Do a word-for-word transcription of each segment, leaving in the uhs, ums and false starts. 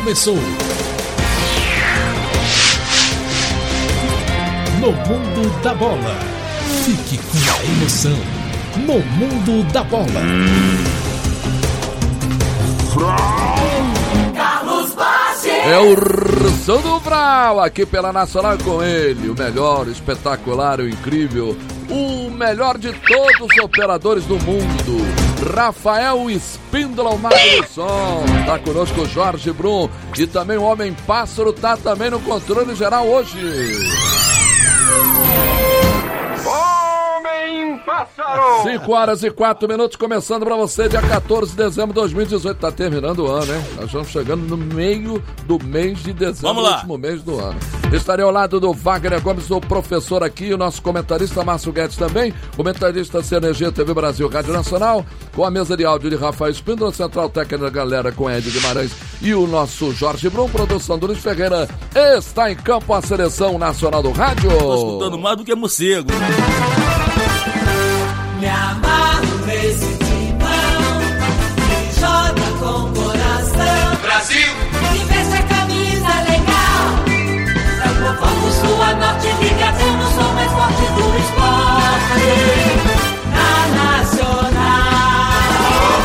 começou. No Mundo da Bola. Fique com a emoção. No Mundo da Bola. Carlos Bassi. É o Ursão do Brau, aqui pela Nacional com ele. O melhor, o espetacular, o incrível. O melhor de todos os operadores do mundo. Rafael Espíndola, o mago do som. Tá conosco o Jorge Brum. E também o Homem Pássaro tá também no controle geral hoje. Homem Pássaro! cinco horas e quatro minutos, começando pra você, dia quatorze de dezembro de dois mil e dezoito. Tá terminando o ano, hein? Nós estamos chegando no meio do mês de dezembro, Vamos lá. último mês do ano. Estarei ao lado do Wagner Gomes, o professor aqui, o nosso comentarista Márcio Guedes também, comentarista C N G T V Brasil Rádio Nacional, com a mesa de áudio de Rafael Espíndola, central técnica da galera com Ed Guimarães e o nosso Jorge Brum, produção do Luiz Ferreira. Está em campo a seleção nacional do rádio. Tô escutando mais do que morcego. Me amarro nesse timão que joga com coração. Brasil! Que veste a camisa legal. É o povão do sul a norte ligadão. Sou mais forte do esporte. Na Nacional.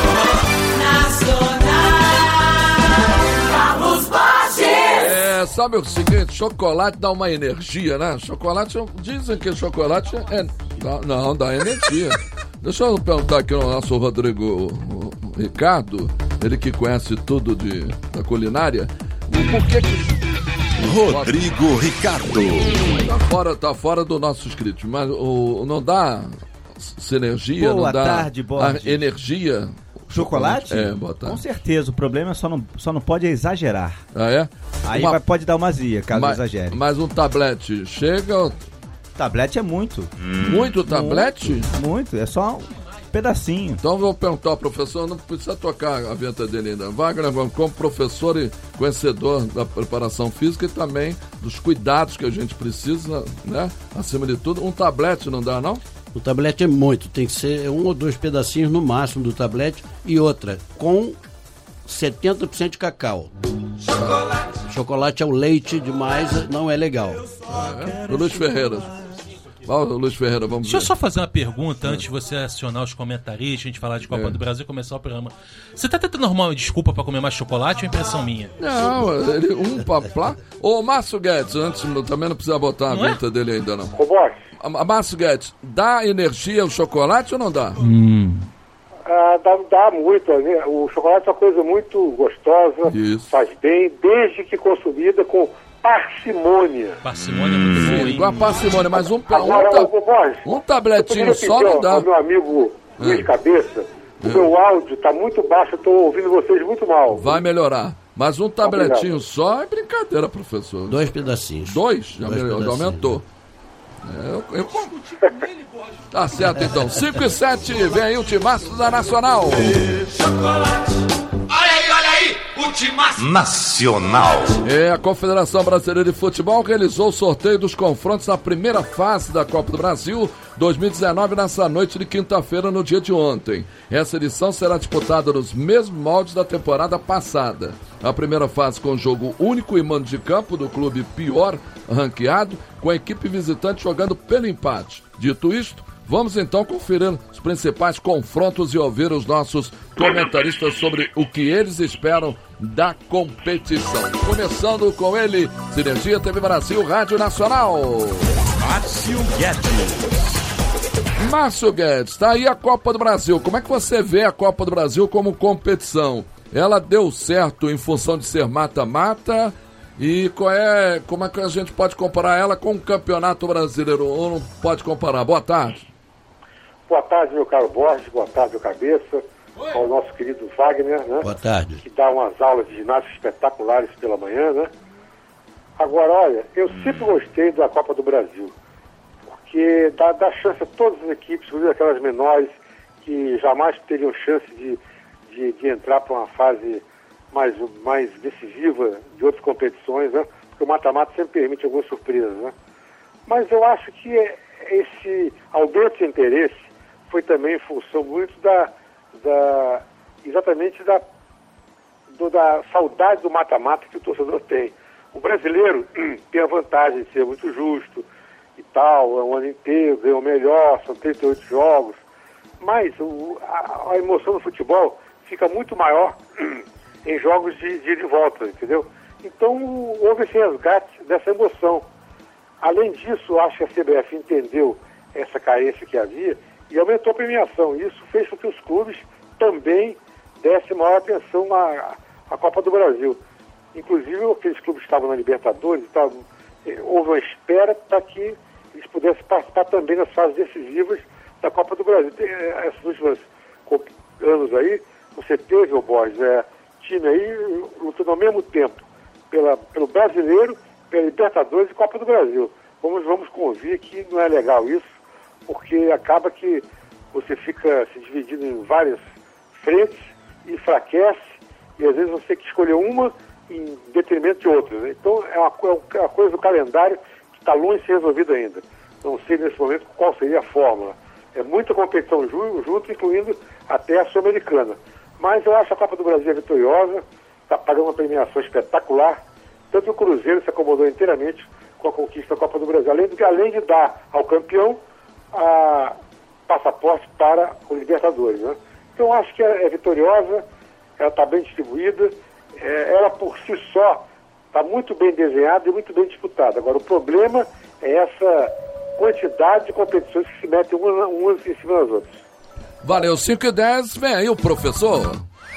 Nacional. Carlos Bassi. É, sabe o seguinte, chocolate dá uma energia, né? Chocolate, dizem que chocolate é... Não, não, dá energia. Deixa eu perguntar aqui ao nosso Rodrigo Ricardo, ele que conhece tudo de, da culinária, por que que... Rodrigo Ricardo. Tá fora, tá fora do nosso script, mas o, não dá sinergia, Boa não dá tarde, Borges. a energia... Chocolate? É, boa tarde. Com certeza, o problema é só não, só não pode exagerar. Ah, é? Aí Uma- vai- pode dar uma azia, caso mas, exagere. mas um tablete chega... Tablete é muito. Muito tablete? Muito, muito, é só um pedacinho. Então eu vou perguntar ao professor, não precisa tocar a vinheta dele ainda. Wagner, como professor e conhecedor da preparação física e também dos cuidados que a gente precisa, né? Acima de tudo, um tablete não dá, não? O tablete é muito, tem que ser um ou dois pedacinhos no máximo do tablete e outra, com setenta por cento de cacau. Chocolate. Chocolate é o leite demais, não é legal. É. O Luiz Ferreira. Ó, o Luiz Ferreira, vamos Deixa eu ver. só fazer uma pergunta antes de você acionar os comentaristas, a gente falar de Copa É. do Brasil e começar o programa. Você tá tentando arrumar uma desculpa pra comer mais chocolate ou é impressão minha? Não, ele, um paplá. Ô, Márcio Guedes, antes também não precisa botar a Não é? vinheta dele ainda, não. Ô, Borges, A- a Márcio Guedes, dá energia o chocolate ou não dá? ah, dá, dá muito. Né? O chocolate é uma coisa muito gostosa, Isso. faz bem, desde que consumida com parcimônia. Parcimônia é muito boa, Sim, hein? igual a parcimônia, mas um, um, Agora, ta- ô, Borges, um eu tabletinho poderia só pedir não ao- dá. ao meu amigo Luiz É. Cabeça, o meu áudio está muito baixo, eu estou ouvindo vocês muito mal. Vai melhorar. Mas um tabletinho Obrigado. só é brincadeira, professor. Dois pedacinhos. Dois? Já, Dois melhorou, já pedacinhos. aumentou. É, eu, eu... Tá certo, então. cinco e sete, vem aí o timaço da Nacional. Olha aí, olha aí, o timaço. Nacional. É, a Confederação Brasileira de Futebol realizou o sorteio dos confrontos da primeira fase da Copa do Brasil dois mil e dezenove nessa noite de quinta-feira, no dia de ontem. Essa edição será disputada nos mesmos moldes da temporada passada. A primeira fase com jogo único e mando de campo do clube pior ranqueado, com a equipe visitante jogando pelo empate. Dito isto, vamos então conferir os principais confrontos e ouvir os nossos comentaristas sobre o que eles esperam da competição. Começando com ele, Sinergia T V Brasil, Rádio Nacional. Márcio Guedes. Márcio Guedes, tá aí a Copa do Brasil. Como é que você vê a Copa do Brasil como competição? Ela deu certo em função de ser mata-mata? E qual é, como é que a gente pode comparar ela com o Campeonato Brasileiro? Ou não pode comparar? Boa tarde. Boa tarde, meu caro Borges, boa tarde, meu cabeça, ao nosso querido Wagner, né? Boa tarde. Que dá umas aulas de ginástica espetaculares pela manhã, né? Agora, olha, eu sempre gostei da Copa do Brasil, porque dá, dá chance a todas as equipes, inclusive aquelas menores, que jamais teriam chance de, de, de entrar para uma fase mais, mais decisiva de outras competições, né? Porque o mata-mata sempre permite algumas surpresas, né? Mas eu acho que esse aumento de interesse foi também em função muito da, da exatamente da do, da saudade do mata-mata que o torcedor tem. O brasileiro tem a vantagem de ser muito justo e tal, é um ano inteiro, ganhou melhor, são trinta e oito jogos, mas o, a, a emoção do futebol fica muito maior em jogos de, de, de volta, entendeu? Então houve esse resgate dessa emoção. Além disso, acho que a C B F entendeu essa carência que havia e aumentou a premiação. Isso fez com que os clubes também dessem maior atenção à, à Copa do Brasil. Inclusive, aqueles clubes que estavam na Libertadores, estavam, houve uma espera para que eles pudessem participar também nas fases decisivas da Copa do Brasil. Tem, esses últimos anos aí, você teve, ô Borges, é, time aí lutando ao mesmo tempo pela, pelo Brasileiro, pela Libertadores e Copa do Brasil. Vamos, vamos convir que não é legal isso, porque acaba que você fica se dividindo em várias frentes e enfraquece, e às vezes você tem que escolher uma em detrimento de outras. Né? Então é uma, é uma coisa do calendário que está longe de ser resolvida ainda. Não sei nesse momento qual seria a fórmula. É muita competição junto, incluindo até a Sul-Americana. Mas eu acho que a Copa do Brasil é vitoriosa, está pagando uma premiação espetacular. Tanto que o Cruzeiro se acomodou inteiramente com a conquista da Copa do Brasil, além, do que, além de dar ao campeão a passaporte para o Libertadores. Né? Então eu acho que é, é vitoriosa, ela está bem distribuída, é, ela por si só está muito bem desenhada e muito bem disputada. Agora o problema é essa quantidade de competições que se metem umas, umas em cima das outras. Valeu, cinco e dez, vem aí o professor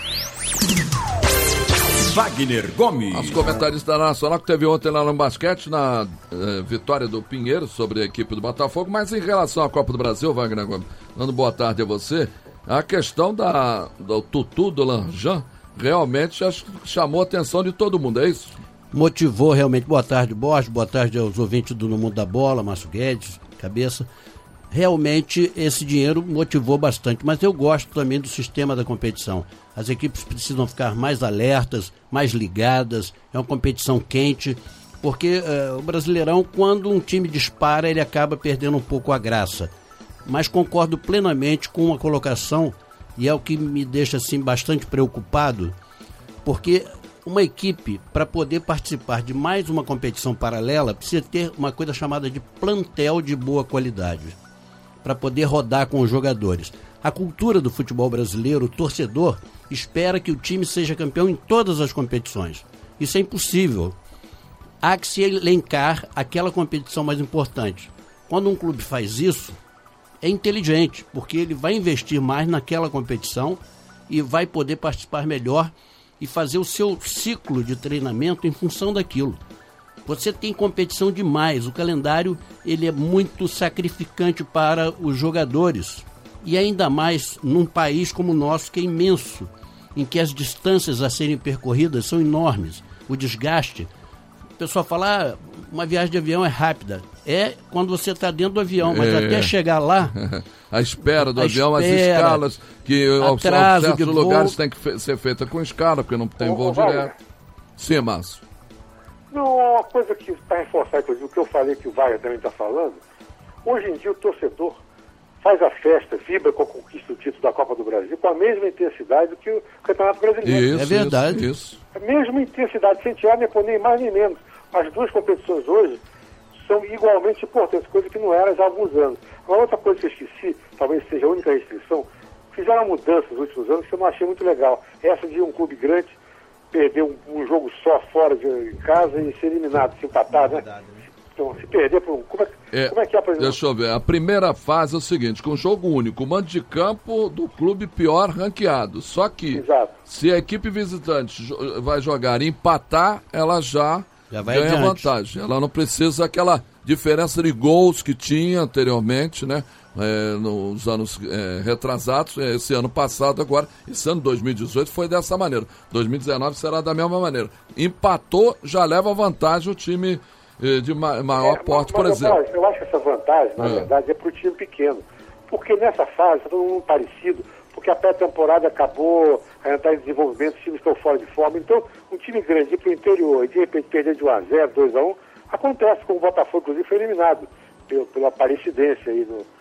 Wagner Gomes. Os comentaristas da Nacional que teve ontem lá no basquete, na eh, vitória do Pinheiro sobre a equipe do Botafogo, mas em relação à Copa do Brasil, Wagner Gomes, dando boa tarde a você, a questão da, do Tutu, do Lanjan, realmente acho que chamou a atenção de todo mundo, é isso? Motivou realmente. Boa tarde, Borges, boa tarde aos ouvintes do No Mundo da Bola, Márcio Guedes, Cabeça. Realmente esse dinheiro motivou bastante, mas eu gosto também do sistema da competição. As equipes precisam ficar mais alertas, mais ligadas, é uma competição quente, porque uh, o Brasileirão, quando um time dispara, ele acaba perdendo um pouco a graça. Mas concordo plenamente com a colocação, e é o que me deixa assim bastante preocupado, porque uma equipe, para poder participar de mais uma competição paralela, precisa ter uma coisa chamada de plantel de boa qualidade, para poder rodar com os jogadores. A cultura do futebol brasileiro, o torcedor, espera que o time seja campeão em todas as competições. Isso é impossível. Há que se elencar aquela competição mais importante. Quando um clube faz isso, é inteligente, porque ele vai investir mais naquela competição e vai poder participar melhor e fazer o seu ciclo de treinamento em função daquilo. Você tem competição demais, o calendário ele é muito sacrificante para os jogadores. E ainda mais num país como o nosso, que é imenso, em que as distâncias a serem percorridas são enormes. O desgaste, o pessoal fala, ah, uma viagem de avião é rápida. É quando você está dentro do avião, mas é. até chegar lá... a espera do a avião, espera, as escalas, que aos certos lugares tem que fe- ser feita com escala, porque não tem Ô, voo ô, direto. Wagner. Sim, Márcio. Não, uma coisa que para reforçar, inclusive, o que eu falei que o Wagner também está falando, hoje em dia o torcedor faz a festa, vibra com a conquista do título da Copa do Brasil com a mesma intensidade do que o Campeonato Brasileiro. Isso, É verdade. Isso, isso. A mesma intensidade, sem tirar nem pôr nem mais nem menos. As duas competições hoje são igualmente importantes, coisa que não era já há alguns anos. Uma outra coisa que eu esqueci, talvez seja a única restrição, fizeram uma mudança nos últimos anos que eu não achei muito legal. Essa de um clube grande perder um, um jogo só fora de em casa e ser eliminado, se empatar, né? Então, se perder por um... Como é, É, como é que é, por exemplo? deixa eu ver, a primeira fase é o seguinte, com jogo único, mando de campo do clube pior ranqueado, só que Exato. se a equipe visitante jo- vai jogar e empatar, ela já, Já vai ganha adiante. vantagem, ela não precisa aquela diferença de gols que tinha anteriormente, né, é, nos anos é, retrasados, esse ano passado agora, esse ano dois mil e dezoito foi dessa maneira, dois mil e dezenove será da mesma maneira, empatou, já leva vantagem o time eh, de ma- maior É, porte, mas, por mas, exemplo. rapaz, eu acho que essa vantagem, na É. verdade, é para o time pequeno. Porque nessa fase está todo mundo parecido, porque a pré-temporada acabou, ainda está em desenvolvimento, os times estão fora de forma. Então, um time grande ir para o interior e de repente perder de um a zero, dois a um, acontece, como o Botafogo, inclusive, foi eliminado pela, pela Aparecidense aí no,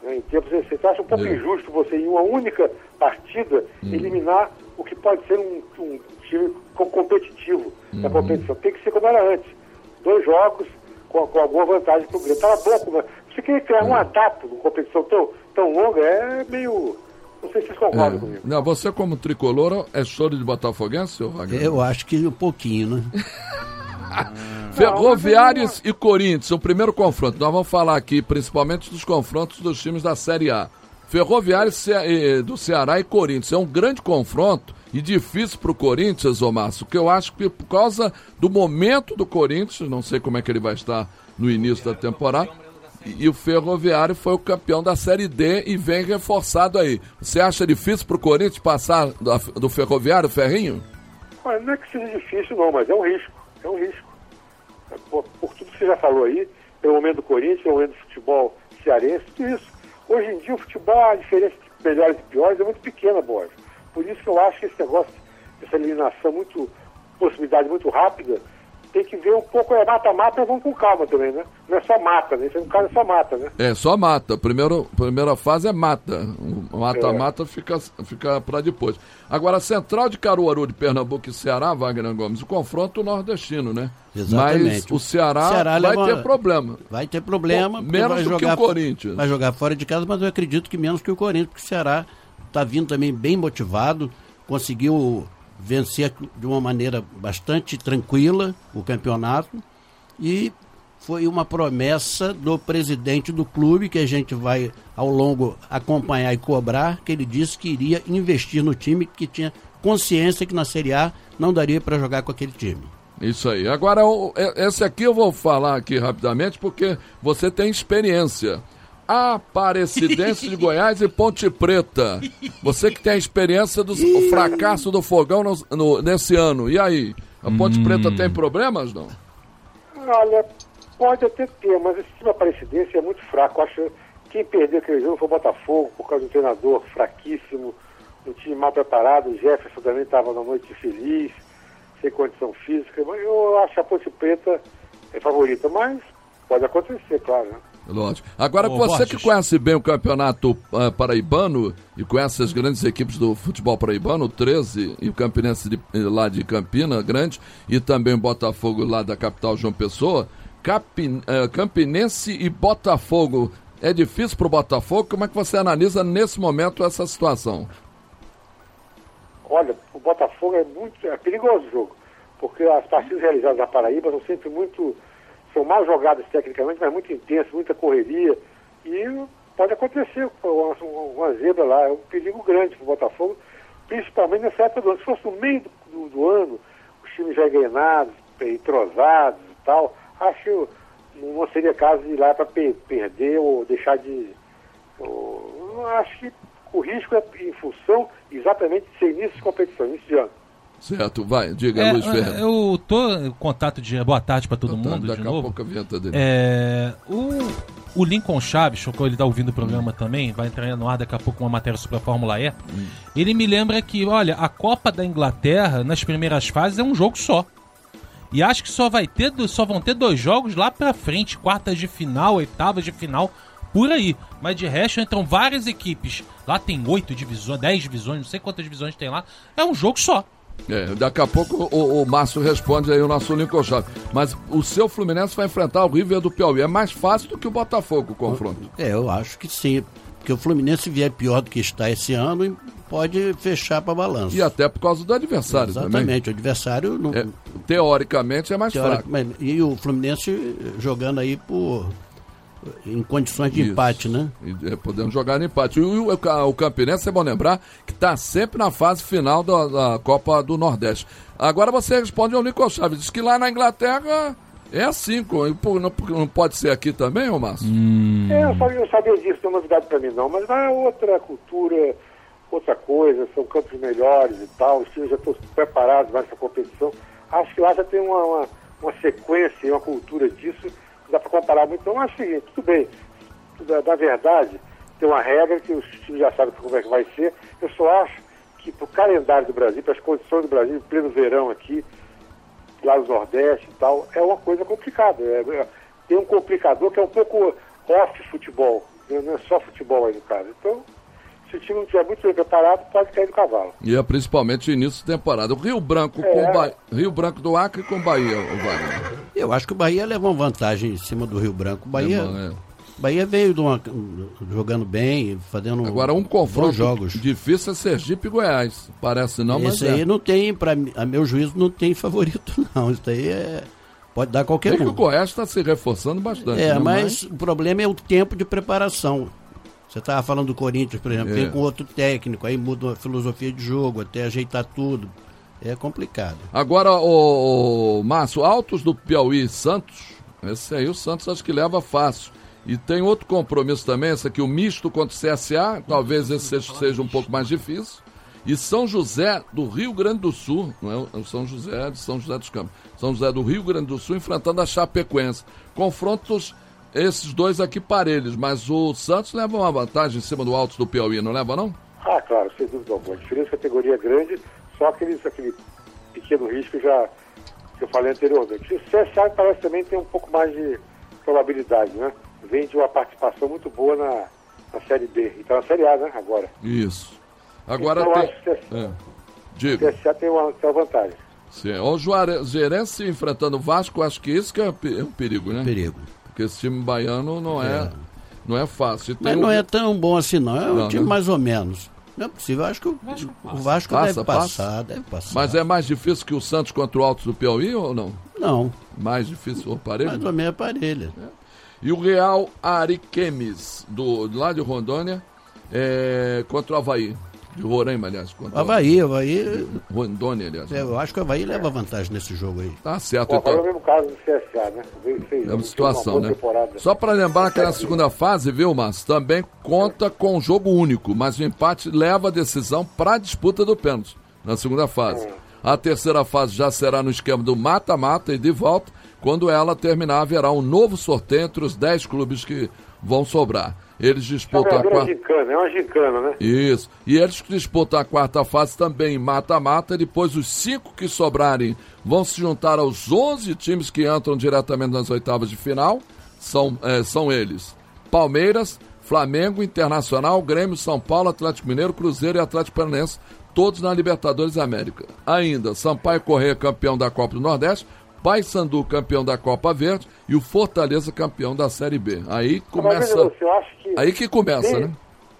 Né? Em tempos recentes, eu acho um pouco É. injusto você, em uma única partida, Hum. eliminar o que pode ser um, um time co- competitivo na Uhum. competição. Tem que ser como era antes. Dois jogos com, com alguma vantagem para o Grêmio. Estava pouco, mas você queria criar É. um adapto numa competição tão, tão longa, é meio... Não sei se vocês concordam É. comigo. Não, você como tricolor é choro de botafoguense, seu Wagner? Eu acho que um pouquinho, né? Ferroviários e Corinthians, o primeiro confronto. Nós vamos falar aqui principalmente dos confrontos dos times da Série A. Ferroviários Ce- eh, do Ceará e Corinthians. É um grande confronto e difícil para o Corinthians, ô Márcio, porque eu acho que por causa do momento do Corinthians, não sei como é que ele vai estar no início da temporada, e, e o Ferroviário foi o campeão da Série D e vem reforçado aí. Você acha difícil para o Corinthians passar do, do Ferroviário, Ferrinho? Olha, não é que seja difícil não, mas é um risco. É um risco. Por, por tudo que você já falou aí, pelo momento do Corinthians, pelo momento do futebol cearense, tudo isso. Hoje em dia o futebol, a diferença de melhores e piores é muito pequena, Borges. Por isso que eu acho que esse negócio, essa eliminação muito, possibilidade muito rápida, tem que ver um pouco, é mata-mata, vamos com calma também, né? Não é só mata, né? Esse no caso é só mata, né? É, só mata. Primeiro, primeira fase é mata. O mata-mata É. fica, fica para depois. Agora, a Central de Caruaru de Pernambuco e Ceará, Wagner Gomes, o confronto nordestino, né? Exatamente. Mas o Ceará, Ceará vai leva- ter problema. Vai ter problema. Bom, porque menos vai do que jogar o Corinthians. Vai jogar fora de casa, mas eu acredito que menos que o Corinthians, porque o Ceará está vindo também bem motivado, conseguiu vencer de uma maneira bastante tranquila o campeonato e foi uma promessa do presidente do clube que a gente vai ao longo acompanhar e cobrar, que ele disse que iria investir no time, que tinha consciência que na Série A não daria para jogar com aquele time. Isso aí. Agora, o- e- esse aqui eu vou falar aqui rapidamente, porque você tem experiência. Aparecidense de Goiás e Ponte Preta. Você que tem a experiência do o fracasso do Fogão no- no- nesse ano. E aí? A Ponte Hum. Preta tem problemas, não? Olha, pode até ter, mas esse time Aparecidense é muito fraco. Acho que quem perdeu aquele jogo foi o Botafogo, por causa do treinador fraquíssimo, um time mal preparado. O Jefferson também estava na noite feliz, sem condição física. Mas eu acho que a Ponte Preta é favorita, mas pode acontecer, claro, né? Lógico. Agora, Ô, você Borges. que conhece bem o campeonato ah, paraibano e conhece as grandes equipes do futebol paraibano, o treze e o Campinense de- lá de Campina, grande, e também o Botafogo lá da capital João Pessoa, Capin- eh, Campinense e Botafogo, é difícil para o Botafogo? Como é que você analisa nesse momento essa situação? Olha, o Botafogo é muito é perigoso o jogo, porque as partidas realizadas na Paraíba são sempre muito, são mal jogadas tecnicamente, mas muito intensas, muita correria, e pode acontecer uma, uma zebra lá, é um perigo grande para o Botafogo, principalmente nessa época do ano. Se fosse no meio do, do, do ano, os times já engrenados, entrosados e tal, acho que não seria caso de ir lá para pe- perder ou deixar de... Ou, acho que o risco é em função exatamente de ser início de competição, início de ano. Certo, vai, diga, É, Luiz Ferreira. eu tô em contato de boa tarde pra todo Tá, mundo daqui de a novo. pouco a vinheta dele. É, o, o Lincoln Chaves, chocou, ele tá ouvindo o programa também, vai entrar no ar daqui a pouco uma matéria sobre a Fórmula E. Ele me lembra que, olha, a Copa da Inglaterra, nas primeiras fases, é um jogo só. E acho que só vai ter, só vão ter dois jogos lá pra frente, quartas de final, oitavas de final, por aí. Mas de resto entram várias equipes. Lá tem oito divisões, dez divisões, não sei quantas divisões tem lá. É um jogo só. É, daqui a pouco o, o Márcio responde aí o nosso Lincoln Chaves. Mas o seu Fluminense vai enfrentar o River do Piauí. É mais fácil do que o Botafogo o confronto. É, eu acho que sim. Porque o Fluminense vier pior do que está esse ano e pode fechar para balanço. E até por causa do adversário também. Exatamente, o adversário não. É, teoricamente é mais teórico- fraco. mas- e o Fluminense jogando aí por em condições de Isso. empate, né? E, é, podemos jogar no empate. E o, o, o Campinense, é bom lembrar, que está sempre na fase final da, da Copa do Nordeste. Agora você responde ao Lincoln Chaves. Diz que lá na Inglaterra é assim. co- e, pô, não, não pode ser aqui também, ô Márcio? É, eu sabia, eu sabia disso, não é novidade para mim não, mas lá é outra cultura, outra coisa, são campos melhores e tal, os times já estão preparados para essa competição. Acho que lá já tem uma, uma, uma sequência e uma cultura disso, não dá para comparar muito. Então, acho o seguinte, tudo bem, da, da verdade, tem uma regra que os times já sabem como é que vai ser. Eu só acho que para o calendário do Brasil, para as condições do Brasil, em pleno verão aqui, lá no Nordeste e tal, é uma coisa complicada. É, é, tem um complicador que é um pouco off-futebol, Não, não é só futebol aí no caso. Então, se o time não estiver muito bem preparado, pode cair do cavalo. E é principalmente início de temporada. O Rio Branco É. com Bahia, Rio Branco do Acre com Bahia, o Wagner. Eu acho que o Bahia levou uma vantagem em cima do Rio Branco. O Bahia, Levou, é. Bahia veio de uma, jogando bem, fazendo Agora um confronto bons jogos. difícil é Sergipe e Goiás. Parece não, mas Esse é. aí não tem, pra, mim- a meu juízo, não tem favorito, não. Isso aí é, pode dar qualquer Bem que um. o Goiás está se reforçando bastante. É, né? mas o problema é o tempo de preparação. Você estava falando do Corinthians, por exemplo, É. vem com outro técnico, aí muda a filosofia de jogo, até ajeitar tudo. É complicado. Agora, o, o Márcio, Altos do Piauí e Santos, esse aí o Santos acho que leva fácil. E tem outro compromisso também, esse aqui, o misto contra o C S A, talvez esse seja, seja um pouco mais difícil. E São José do Rio Grande do Sul, não é o São José de São José dos Campos, São José do Rio Grande do Sul enfrentando a Chapecoense. Confrontos, esses dois aqui parelhos, mas o Santos leva uma vantagem em cima do Altos do Piauí, não leva não? Ah, claro, sem dúvida alguma. A diferença de categoria é grande, só aqueles, aquele pequeno risco já, que eu falei anteriormente. O C S A parece também ter um pouco mais de probabilidade, né? Vem de uma participação muito boa na, na Série B. Então, na Série A, né, agora. Isso. Agora Então, eu tem... acho que o C S A, É. o Diga. C S A tem uma, tem uma vantagem. Sim. O Juazeirense enfrentando o Vasco, acho que isso que é pe- é um perigo, né? Perigo. Porque esse time baiano não é, É. não é fácil. E tem Mas um- não é tão bom assim, não. É um Não, time né? mais ou menos. Não é possível. Eu acho que o Vasco, o Vasco Passa, deve passa? passar, deve passar. Mas é mais difícil que o Santos contra o Altos do Piauí ou não? Não, Mais difícil o parelho? mais ou menos é parelha. E o Real Ariquemes, do, lá de Rondônia, é, contra o Avaí. De Roraima, aliás. Contra Havaí, Havaí. o Rondônia, aliás. é, Eu acho que o Havaí leva vantagem nesse jogo aí. Tá certo, Bom, agora é o então. mesmo caso do C S A, né? Veio- fez- Mesma fez situação, uma boa né? temporada. Só para lembrar que na segunda fase, viu, Márcio, também conta com jogo único, mas o empate leva a decisão para a disputa do pênalti na segunda fase. A terceira fase já será no esquema do mata-mata e de volta. Quando ela terminar, haverá um novo sorteio entre os dez clubes que vão sobrar. Eles É uma disputam a verdadeira quarta... gincana, é uma gincana, né? Isso. E eles que disputam a quarta fase também em mata-mata. Depois, os cinco que sobrarem vão se juntar aos onze times que entram diretamente nas oitavas de final. São, eh, são eles: Palmeiras, Flamengo, Internacional, Grêmio, São Paulo, Atlético Mineiro, Cruzeiro e Atlético Paranaense, todos na Libertadores América. Ainda, Sampaio Corrêa, campeão da Copa do Nordeste, Paysandu, campeão da Copa Verde, e o Fortaleza, campeão da Série B. Aí Mas, começa. você, eu acho que Aí que começa, desde, né?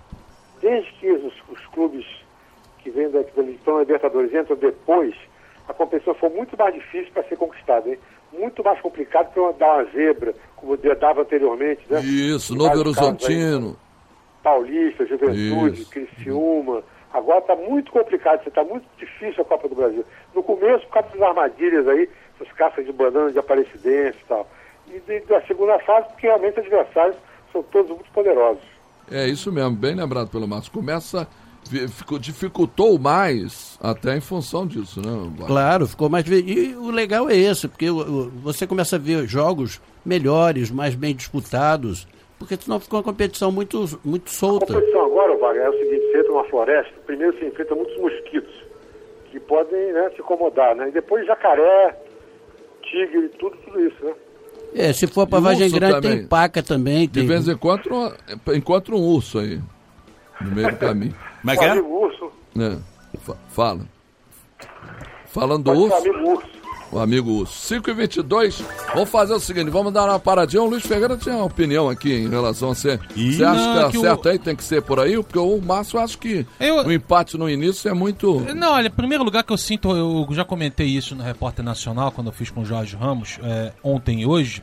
desde que os, os clubes que vêm da, que estão na Libertadores entram depois, a competição foi muito mais difícil para ser conquistada, hein? Muito mais complicado para dar uma zebra, como dava anteriormente, né? Isso, Em Novo vários casos aí, Horizontino. Paulista, Juventude, Isso. Criciúma. Agora está muito complicado, está muito difícil a Copa do Brasil. No começo, por causa das armadilhas aí, essas caças de banana de Aparecidense e tal. E de- da segunda fase, porque realmente os adversários são todos muito poderosos. É isso mesmo, bem lembrado pelo Márcio. Começa, vi- ficou, dificultou mais até em função disso, né? Wagner? Claro, ficou mais. E o legal é esse, porque o- o- você começa a ver jogos melhores, mais bem disputados, porque senão fica uma competição muito, muito A solta. competição agora, Wagner, é o seguinte: você entra numa floresta, primeiro se enfrenta muitos mosquitos, que podem, né, se incomodar, né? E depois jacaré, tigre, tudo, tudo isso, né? É, se for para E Vargem urso Grande também. tem paca também. De Tem... vez em quando encontra um urso aí, no meio do caminho. Como é O que é? amigo urso, Né? Fa- Fala. Falando do pode ser urso, amigo urso. o amigo urso. cinco e vinte e dois, vamos fazer o seguinte, vamos dar uma paradinha. O Luiz Ferreira tinha uma opinião aqui em relação a você. Ih, Você acha não, que tá que o- certo aí, tem que ser por aí? Porque o Márcio acha que Eu- o empate no início é muito... Não, olha, em primeiro lugar que eu sinto, eu já comentei isso no Repórter Nacional, quando eu fiz com o Jorge Ramos, é, ontem e hoje,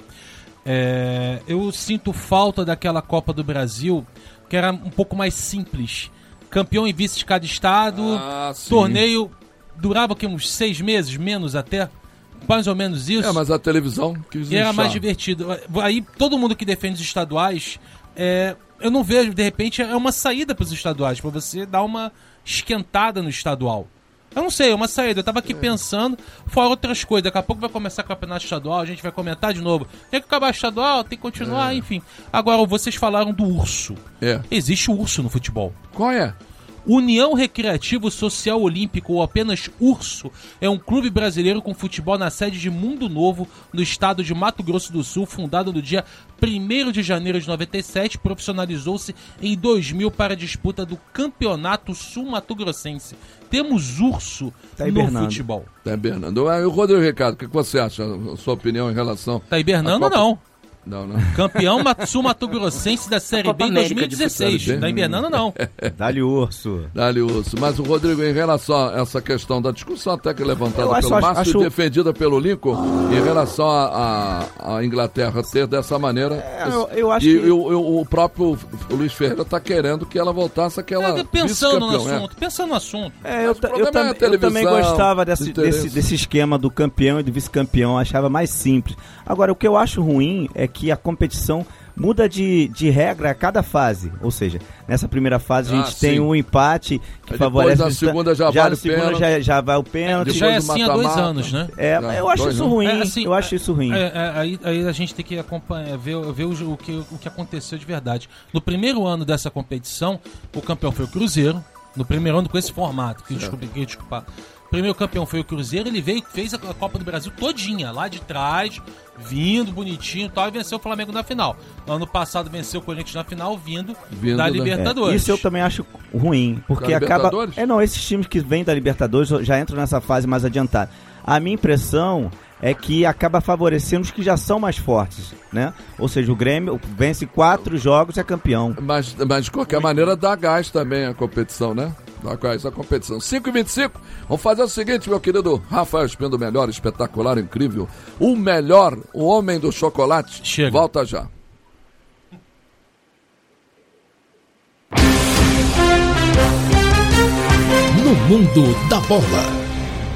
é, eu sinto falta daquela Copa do Brasil, que era um pouco mais simples. Campeão e vice de cada estado, Ah, sim. torneio durava aqui uns seis meses, menos até, mais ou menos isso. É, mas a televisão quis E era inchar. mais divertido. Aí todo mundo que defende os estaduais, é, eu não vejo, de repente, é uma saída para os estaduais, para você dar uma esquentada no estadual. Eu não sei, é uma saída. Eu tava aqui pensando, fora outras coisas. Daqui a pouco vai começar o campeonato estadual, a gente vai comentar de novo. Tem que acabar o estadual, tem que continuar, enfim. Agora, vocês falaram do urso. É. Existe urso no futebol. Qual é? União Recreativo Social Olímpico, ou apenas Urso, é um clube brasileiro com futebol na sede de Mundo Novo, no estado de Mato Grosso do Sul, fundado no dia primeiro de janeiro de noventa e sete, profissionalizou-se em dois mil para a disputa do Campeonato Sul-Mato-Grossense. Temos Urso tá no hibernando. futebol. Tá hibernando. E o Rodrigo Ricardo, o que você acha? A sua opinião em relação... Tá hibernando Copa... não. Não, não. Campeão Sul-Mato-Grossense da Série B em dois mil e dezesseis. Tá hibernando não. Dá-lhe Urso. Dá-lhe Urso. Mas o Rodrigo, em relação a essa questão da discussão até que levantada Eu acho- pelo acho- Márcio acho- e defendida pelo Lincoln, em relação a, a, a Inglaterra ter dessa maneira... É, eu- eu acho e, que- e o, o- o próprio o Luiz Ferreira está querendo que ela voltasse àquela É, pensando no vice-campeão, assunto, pensando no assunto. É, eu, Mas o ta- eu, problema tam- é a eu também televisão, gostava desse, interesse. desse, desse esquema do campeão e do vice-campeão, achava mais simples. Agora, o que eu acho ruim é que a competição muda de, de regra a cada fase. Ou seja, nessa primeira fase a Ah, gente tem sim. um empate que Aí favorece... depois na o visita- segunda já já vale na o segunda pênalti. já, já vai o pênalti. Já é Depois do assim há dois mata-mata. anos, né? É, Não, eu acho dois, isso né? ruim. É, assim, eu acho isso ruim. É, é, aí, aí a gente tem que acompanhar, ver, ver o, o, que, o que aconteceu de verdade. No primeiro ano dessa competição, o campeão foi o Cruzeiro. No primeiro ano com esse formato, que desculpa, que desculpa. O primeiro campeão foi o Cruzeiro, ele veio fez a Copa do Brasil todinha, lá de trás, vindo bonitinho e tal, e venceu o Flamengo na final. Ano passado venceu o Corinthians na final, vindo, Vindo da da- Libertadores. É, isso eu também acho ruim, porque Da acaba... Libertadores? É, não, esses times que vêm da Libertadores já entram nessa fase mais adiantada. A minha impressão é que acaba favorecendo os que já são mais fortes, né? Ou seja, o Grêmio vence quatro jogos e é campeão. Mas, mas de qualquer maneira dá gás também a competição, né? Dá gás a competição. cinco e vinte e cinco, vamos fazer o seguinte, meu querido Rafael Espino, melhor, espetacular, incrível. O melhor, o homem do chocolate. Chega. Volta já. No mundo da bola.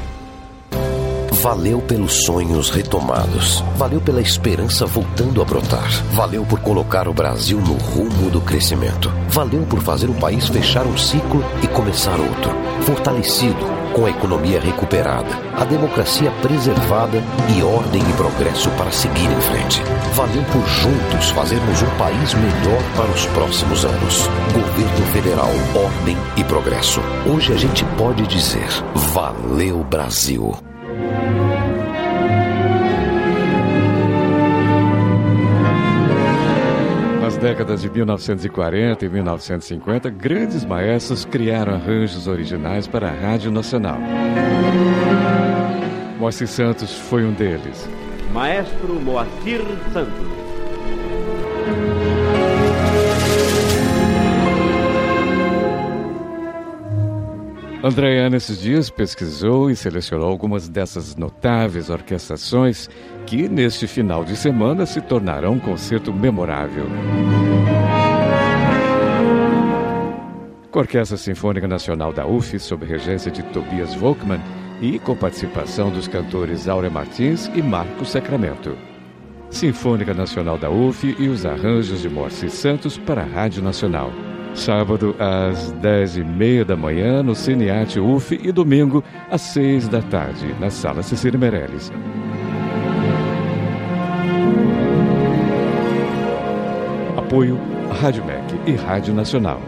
Valeu pelos sonhos retomados. Valeu pela esperança voltando a brotar. Valeu por colocar o Brasil no rumo do crescimento. Valeu por fazer o país fechar um ciclo e começar outro. Fortalecido, com a economia recuperada, a democracia preservada e ordem e progresso para seguir em frente. Valeu por juntos fazermos um país melhor para os próximos anos. Governo Federal, ordem e progresso. Hoje a gente pode dizer: valeu, Brasil. Nas décadas de mil novecentos e quarenta e mil novecentos e cinquenta, grandes maestros criaram arranjos originais para a Rádio Nacional. Moacir Santos foi um deles. Maestro Moacir Santos. Andréa, nesses dias, pesquisou e selecionou algumas dessas notáveis orquestrações que, neste final de semana, se tornarão um concerto memorável. Com a Orquestra Sinfônica Nacional da U F, sob regência de Tobias Volkmann e com participação dos cantores Áurea Martins e Marcos Sacramento. Sinfônica Nacional da U F e os arranjos de Moacir Santos para a Rádio Nacional. Sábado, às dez e meia da manhã, no Cinearte U F e domingo, às seis da tarde, na Sala Cecília Meirelles. Apoio Rádio M E C e Rádio Nacional.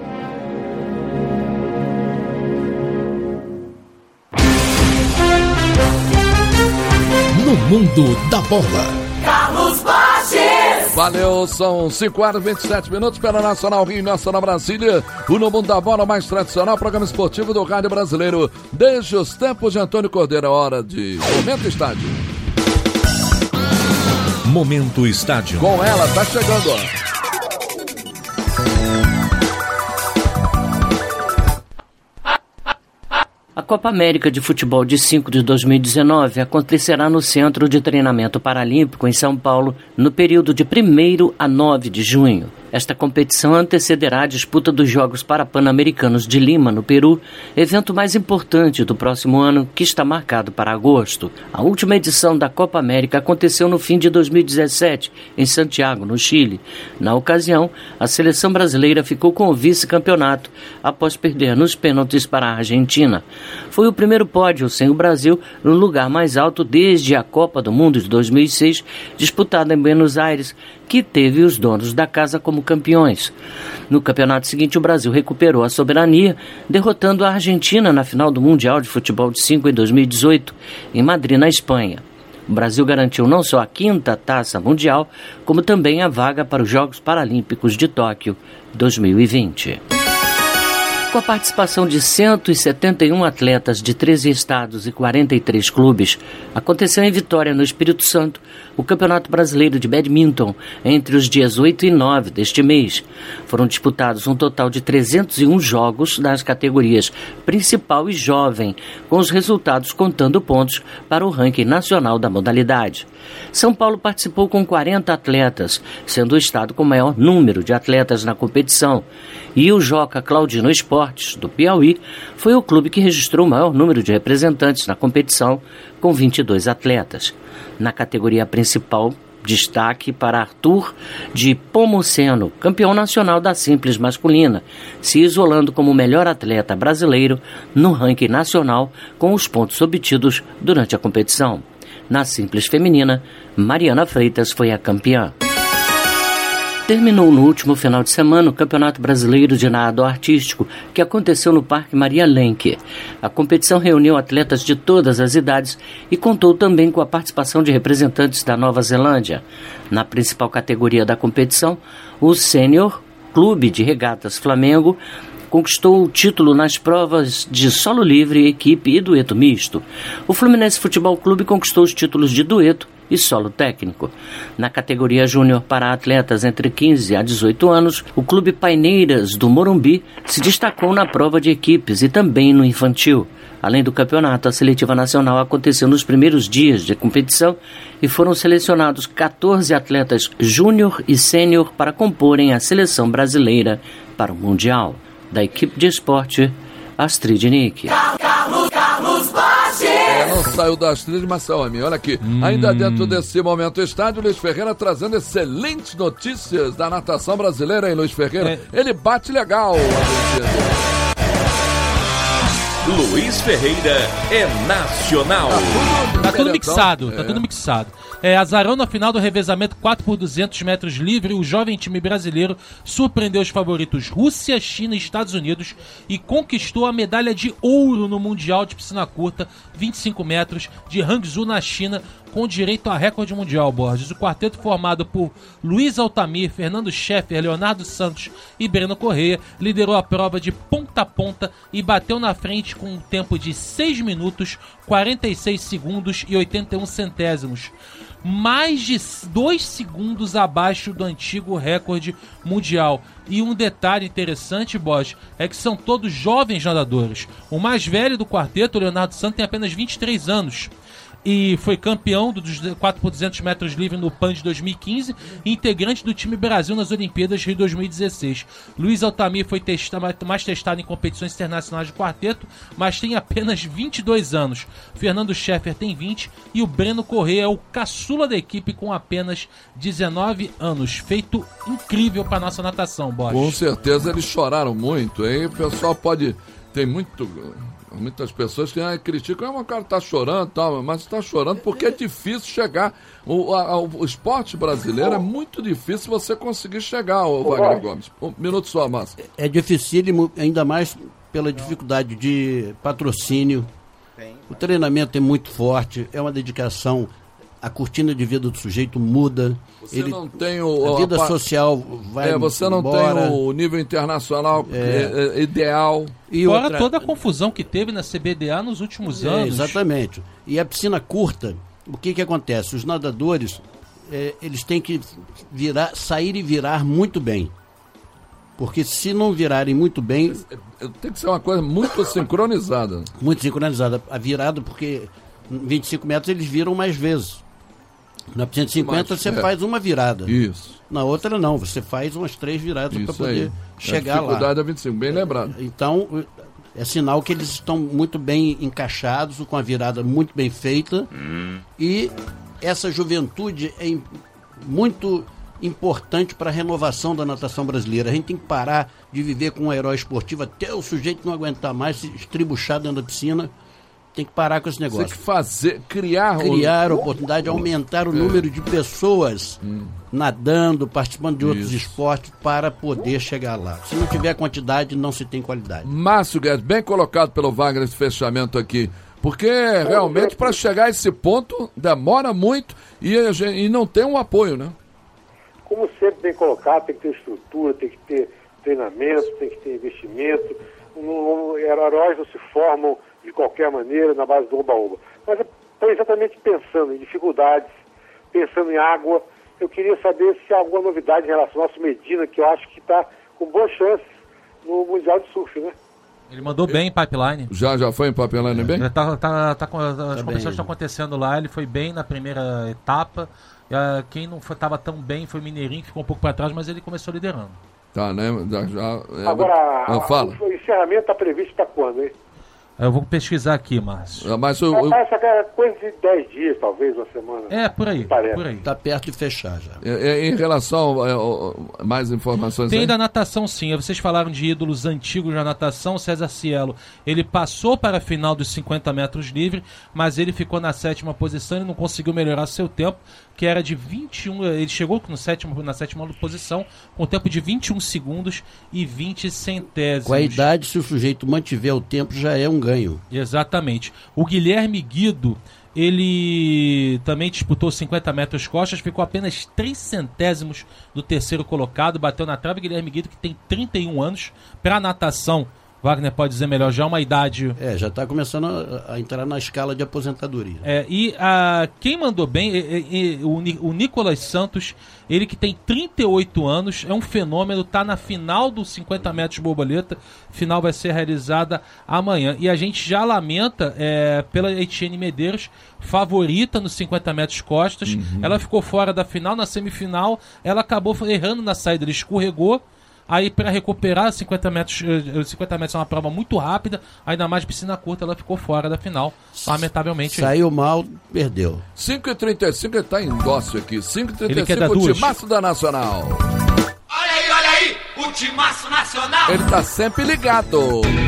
No mundo da bola. Carlos Borges! Valeu, são cinco horas e vinte e sete minutos pela Nacional Rio e Nacional Brasília. O No Mundo da Bola mais tradicional, programa esportivo do rádio brasileiro. Desde os tempos de Antônio Cordeiro, é hora de Momento Estádio. Momento Estádio. Com ela, tá chegando, ó. A Copa América de Futebol de cinco de dois mil e dezenove acontecerá no Centro de Treinamento Paralímpico em São Paulo no período de primeiro a nove de junho. Esta competição antecederá a disputa dos Jogos Parapan-Americanos de Lima, no Peru, evento mais importante do próximo ano, que está marcado para agosto. A última edição da Copa América aconteceu no fim de dois mil e dezessete, em Santiago, no Chile. Na ocasião, a seleção brasileira ficou com o vice-campeonato, após perder nos pênaltis para a Argentina. Foi foi o primeiro pódio sem o Brasil no lugar mais alto desde a Copa do Mundo de dois mil e seis, disputada em Buenos Aires, que teve os donos da casa como campeões. No campeonato seguinte, o Brasil recuperou a soberania, derrotando a Argentina na final do Mundial de Futebol de cinco em dois mil e dezoito, em Madrid, na Espanha. O Brasil garantiu não só a quinta taça mundial, como também a vaga para os Jogos Paralímpicos de Tóquio dois mil e vinte. Com a participação de cento e setenta e um atletas de treze estados e quarenta e três clubes, aconteceu em Vitória, no Espírito Santo, o Campeonato Brasileiro de Badminton entre os dias oito e nove deste mês. Foram disputados um total de trezentos e um jogos nas categorias principal e jovem, com os resultados contando pontos para o ranking nacional da modalidade. São Paulo participou com quarenta atletas, sendo o estado com o maior número de atletas na competição. E o Joca Claudino Esportes, do Piauí, foi o clube que registrou o maior número de representantes na competição, com vinte e dois atletas. Na categoria principal, destaque para Arthur de Pomoceno, campeão nacional da simples masculina, se isolando como o melhor atleta brasileiro no ranking nacional com os pontos obtidos durante a competição. Na simples feminina, Mariana Freitas foi a campeã. Terminou no último final de semana o Campeonato Brasileiro de Nado Artístico, que aconteceu no Parque Maria Lenk. A competição reuniu atletas de todas as idades e contou também com a participação de representantes da Nova Zelândia. Na principal categoria da competição, o Sênior Clube de Regatas Flamengo conquistou o título nas provas de solo livre, equipe e dueto misto. O Fluminense Futebol Clube conquistou os títulos de dueto e solo técnico. Na categoria júnior para atletas entre quinze a dezoito anos, o Clube Paineiras do Morumbi se destacou na prova de equipes e também no infantil. Além do campeonato, a seletiva nacional aconteceu nos primeiros dias de competição e foram selecionados catorze atletas júnior e sênior para comporem a seleção brasileira para o Mundial. Da equipe de esporte, Astrid Nick. Carlos, Carlos Bate. É, não saiu da Astrid, mas saiu a mim. Olha aqui, hum. ainda dentro desse momento estádio, Luiz Ferreira trazendo excelentes notícias da natação brasileira, hein, Luiz Ferreira? É. Ele bate legal. Luiz Ferreira é nacional. Tá tudo mixado, tá tudo mixado. É, azarão na final do revezamento quatro por duzentos metros livre, o jovem time brasileiro surpreendeu os favoritos Rússia, China e Estados Unidos e conquistou a medalha de ouro no Mundial de Piscina Curta, vinte e cinco metros, de Hangzhou, na China, com direito a recorde mundial, Borges. O quarteto formado por Luiz Altamir, Fernando Scheffer, Leonardo Santos e Breno Corrêa liderou a prova de ponta a ponta e bateu na frente com um tempo de seis minutos, quarenta e seis segundos e oitenta e um centésimos. Mais de dois segundos abaixo do antigo recorde mundial. E um detalhe interessante, Bosch, é que são todos jovens nadadores. O mais velho do quarteto, o Leonardo Santos, tem apenas vinte e três anos. E foi campeão dos quatro por duzentos metros livre no Pan de dois mil e quinze e integrante do time Brasil nas Olimpíadas de dois mil e dezesseis. Luiz Altamir foi testa, mais testado em competições internacionais de quarteto, mas tem apenas vinte e dois anos. Fernando Scheffer tem vinte e o Breno Corrêa é o caçula da equipe com apenas dezenove anos. Feito incrível para nossa natação, Bosch. Com certeza eles choraram muito, hein? O pessoal pode... Tem muito... Muitas pessoas que ah, criticam, ah, o cara tá chorando, tal, mas está chorando porque é difícil chegar. O, a, o esporte brasileiro é muito difícil você conseguir chegar, o Wagner Gomes. Um minuto só, Márcio. É dificílimo, ainda mais pela dificuldade de patrocínio. O treinamento é muito forte, é uma dedicação. A cortina de vida do sujeito muda. Você ele, não tem o... A vida a, social vai é, você não embora. tem o nível internacional é, é, ideal. E fora outra... toda a confusão que teve na C B D A nos últimos anos. É, exatamente. E a piscina curta, o que que acontece? Os nadadores, é, eles têm que virar, sair e virar muito bem. Porque se não virarem muito bem... Tem que ser uma coisa muito sincronizada. Muito sincronizada. A virada, porque vinte e cinco metros eles viram mais vezes. Na cento e cinquenta você é. faz uma virada. Isso. Na outra não, você faz umas três viradas para poder aí. chegar lá. A dificuldade é vinte e cinco, bem lembrado. Então, é sinal que eles estão muito bem encaixados, com a virada muito bem feita. Hum. E essa juventude é muito importante para a renovação da natação brasileira. A gente tem que parar de viver com um herói esportivo até o sujeito não aguentar mais, se estribuchar dentro da piscina. Tem que parar com esse negócio. Tem que fazer, criar... Criar o... oportunidade, aumentar o é. número de pessoas hum. nadando, participando de outros Isso. esportes para poder chegar lá. Se não tiver quantidade, não se tem qualidade. Márcio Guedes, bem colocado pelo Wagner esse fechamento aqui. Porque realmente para chegar a esse ponto demora muito e, e não tem um apoio, né? Como sempre bem colocado, tem que ter estrutura, tem que ter treinamento, tem que ter investimento. Heróis não se formam de qualquer maneira na base do oba-oba. Mas estou exatamente pensando em dificuldades, pensando em água. Eu queria saber se há alguma novidade em relação ao nosso Medina, que eu acho que está com boas chances no Mundial de Surf, né? Ele mandou bem em pipeline. Já, já foi em pipeline bem? É, tá, tá, tá, tá, as competições estão acontecendo lá, ele foi bem na primeira etapa. Uh, quem não estava tão bem foi o Mineirinho, que ficou um pouco para trás, mas ele começou liderando. Tá, né? Já, já, é... Agora, ah, fala. o encerramento está previsto para quando, hein? Eu vou pesquisar aqui, Márcio. Mas eu, eu... Essa é coisa de dez dias, talvez, uma semana. É, por aí, por aí. Tá perto de fechar já. É, é, em relação a, a mais informações Tem aí? da natação, sim. Vocês falaram de ídolos antigos da natação. César Cielo, ele passou para a final dos cinquenta metros livre, mas ele ficou na sétima posição e não conseguiu melhorar seu tempo, que era de vinte e um... Ele chegou no sétimo, na sétima posição com um tempo de vinte e um segundos e vinte centésimos. Com a idade, se o sujeito mantiver o tempo, já é um ganho. Exatamente. O Guilherme Guido, ele também disputou cinquenta metros costas, ficou apenas três centésimos do terceiro colocado, bateu na trave. Guilherme Guido, que tem trinta e um anos, para natação, Wagner pode dizer melhor, já é uma idade... É, já está começando a, a entrar na escala de aposentadoria. É, e a, quem mandou bem, é, é, é, o, o Nicolas Santos, ele que tem trinta e oito anos, é um fenômeno, está na final dos cinquenta metros borboleta, final vai ser realizada amanhã. E a gente já lamenta é, pela Etienne Medeiros, favorita nos cinquenta metros costas, uhum. ela ficou fora da final, na semifinal, ela acabou errando na saída, ele escorregou. Aí, para recuperar, cinquenta metros, cinquenta metros é uma prova muito rápida, ainda mais piscina curta, ela ficou fora da final, lamentavelmente. Saiu mal, perdeu. cinco e trinta e cinco, ele tá em dócil aqui. cinco e trinta e cinco, o timaço da Nacional. Olha aí, olha aí, o timaço nacional. Ele tá sempre ligado.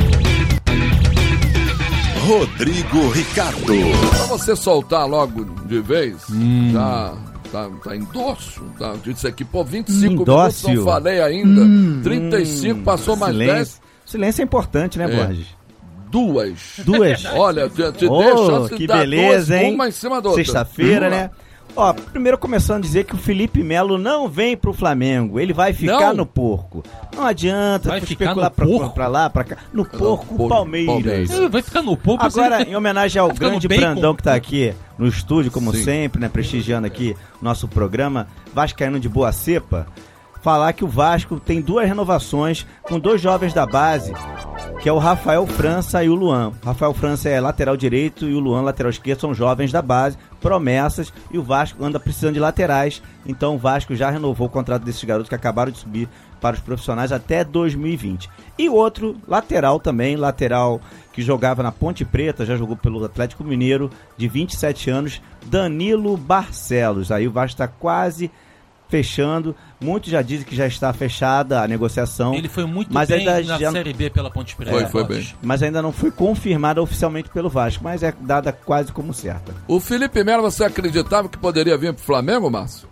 Rodrigo Ricardo. Pra você soltar logo de vez, hum. já... Tá, tá em dorso, tá, disse aqui, pô, vinte e cinco Indócio. minutos, não falei ainda, hum, trinta e cinco, hum, passou mais silêncio. dez. Silêncio é importante, né, é. Borges? Duas. Duas? Olha, te, te oh, dei a chance de que dar beleza, duas, hein? uma em cima da outra. Sexta-feira, né? Ó, primeiro começando a dizer que o Felipe Melo não vem pro Flamengo, ele vai ficar não. no porco. Não adianta vai especular pra, pra lá, pra cá. No porco, não, Palmeiras. Palmeiras. Vai ficar no porco. Agora, você... em homenagem ao vai grande Brandão que tá aqui no estúdio, como Sim. sempre, né, prestigiando aqui nosso programa, vascaíno de boa cepa, falar que o Vasco tem duas renovações com dois jovens da base, que é o Rafael França e o Luan. O Rafael França é lateral direito e o Luan, lateral esquerdo, são jovens da base, promessas, e o Vasco anda precisando de laterais, então o Vasco já renovou o contrato desses garotos que acabaram de subir para os profissionais até dois mil e vinte. E outro lateral também, lateral que jogava na Ponte Preta, já jogou pelo Atlético Mineiro, de vinte e sete anos, Danilo Barcelos. Aí o Vasco está quase fechando, muitos já dizem que já está fechada a negociação. Ele foi muito mas bem ainda na já... Série B pela Ponte Preta. Foi, foi bem. Mas ainda não foi confirmada oficialmente pelo Vasco, mas é dada quase como certa. O Felipe Melo, você acreditava que poderia vir pro Flamengo, Márcio?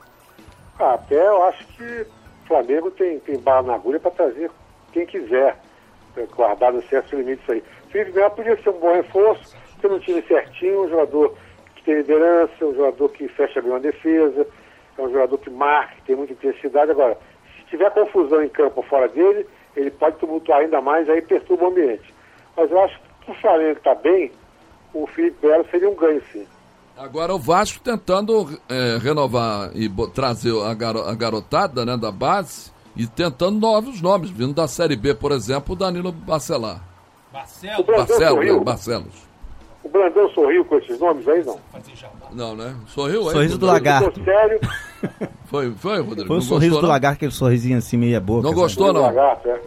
Ah, até eu acho que o Flamengo tem, tem bala na agulha para trazer quem quiser, guardar no certo limite isso aí. O Felipe Melo podia ser um bom reforço, ter um time certinho, um jogador que tem liderança, um jogador que fecha bem uma defesa, é um jogador que marca, que tem muita intensidade. Agora, se tiver confusão em campo ou fora dele, ele pode tumultuar ainda mais, aí perturba o ambiente. Mas eu acho que o Flamengo está bem, o Felipe Melo seria um ganho, sim. Agora o Vasco tentando é, renovar e trazer a, garo a garotada, né, da base e tentando novos nomes, vindo da Série B, por exemplo, o Danilo Barcelar. Barcelos? Barcelos, Barcelos. O Brandão sorriu com esses nomes aí, não? Não, né? Sorriu aí. Sorriso do lagarto. Ficou sério. Foi, foi, Rodrigo? Foi o não sorriso gostou, do não? lagarto, aquele sorrisinho assim, meia boca. Não gostou, não? Lagarto, é.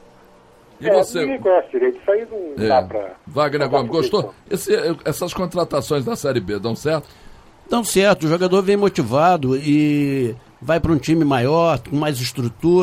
E é, você? Ninguém conhece direito, isso aí não é. dá pra... Wagner Gomes, gostou? Esse, essas contratações da Série B dão certo? Dão certo, o jogador vem motivado e vai para um time maior, com mais estrutura,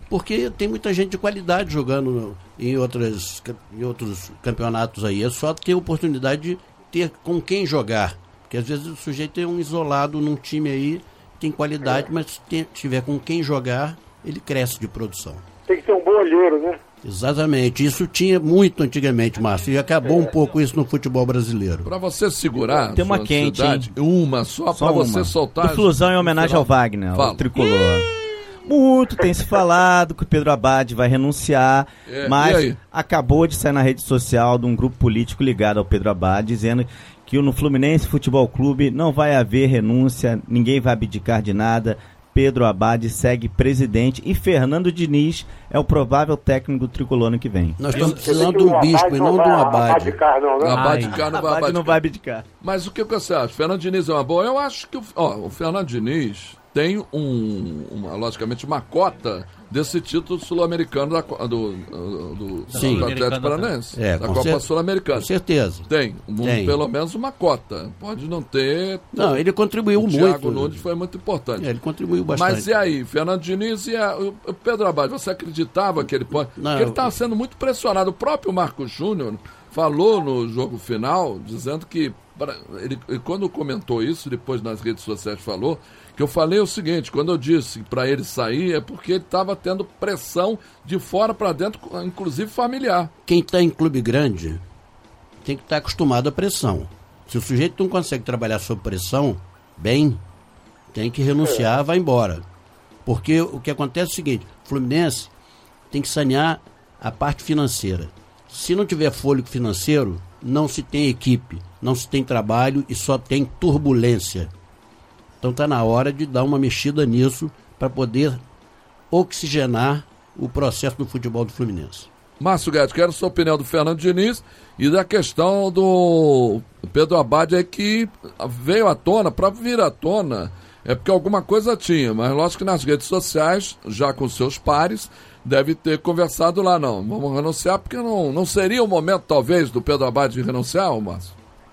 Porque tem muita gente de qualidade jogando em, outras, em outros campeonatos aí. É só ter oportunidade de ter com quem jogar. Porque às vezes o sujeito é um isolado num time aí, tem qualidade, é. mas se tem, tiver com quem jogar, ele cresce de produção. Tem que ter um bom olheiro, né? Exatamente. Isso tinha muito antigamente, Márcio, e acabou é. um pouco isso no futebol brasileiro. Para você segurar tem uma quente, cidade, uma só, só para você soltar. Do Flusão em homenagem ao Wagner, Fala. o tricolor. Muito tem se falado que o Pedro Abad vai renunciar, é, mas acabou de sair na rede social de um grupo político ligado ao Pedro Abad, dizendo que no Fluminense Futebol Clube não vai haver renúncia, ninguém vai abdicar de nada. Pedro Abad segue presidente e Fernando Diniz é o provável técnico do tricolor ano que vem. Nós estamos precisando de um bispo e não de um Abad. Abdicar não, né? Abadicar não vai abdicar. não vai abdicar. Mas o que você acha? Fernando Diniz é uma boa? Eu acho que o, ó, o Fernando Diniz tem um, uma, logicamente, uma cota desse título sul-americano da, do, do, do, Sim. do Atlético Paranaense, é, da Copa cer- Sul-Americana. Com certeza. Tem, um, tem, pelo menos uma cota. Pode não ter... Não, ele contribuiu o muito. O Thiago Nunes foi muito importante. É, ele contribuiu bastante. Mas e aí, Fernando Diniz e a, o Pedro Abad, você acreditava que ele pode... Não, Porque ele estava sendo muito pressionado. O próprio Marcos Júnior falou no jogo final, dizendo que... Ele, ele, quando comentou isso, depois nas redes sociais falou, que eu falei o seguinte, quando eu disse para ele sair, é porque ele estava tendo pressão de fora para dentro, inclusive familiar. Quem está em clube grande tem que estar tá acostumado à pressão. Se o sujeito não consegue trabalhar sob pressão, bem, tem que renunciar, vai embora. Porque o que acontece é o seguinte, o Fluminense tem que sanear a parte financeira. Se não tiver fôlego financeiro, não se tem equipe, não se tem trabalho e só tem turbulência. Então está na hora de dar uma mexida nisso para poder oxigenar o processo do futebol do Fluminense. Márcio Guedes, quero sua opinião do Fernando Diniz e da questão do Pedro Abad aí que veio à tona, para vir à tona, é porque alguma coisa tinha, mas lógico que nas redes sociais, já com seus pares, deve ter conversado lá, não, vamos renunciar, porque não, não seria o momento, talvez, do Pedro Abad de renunciar, Márcio?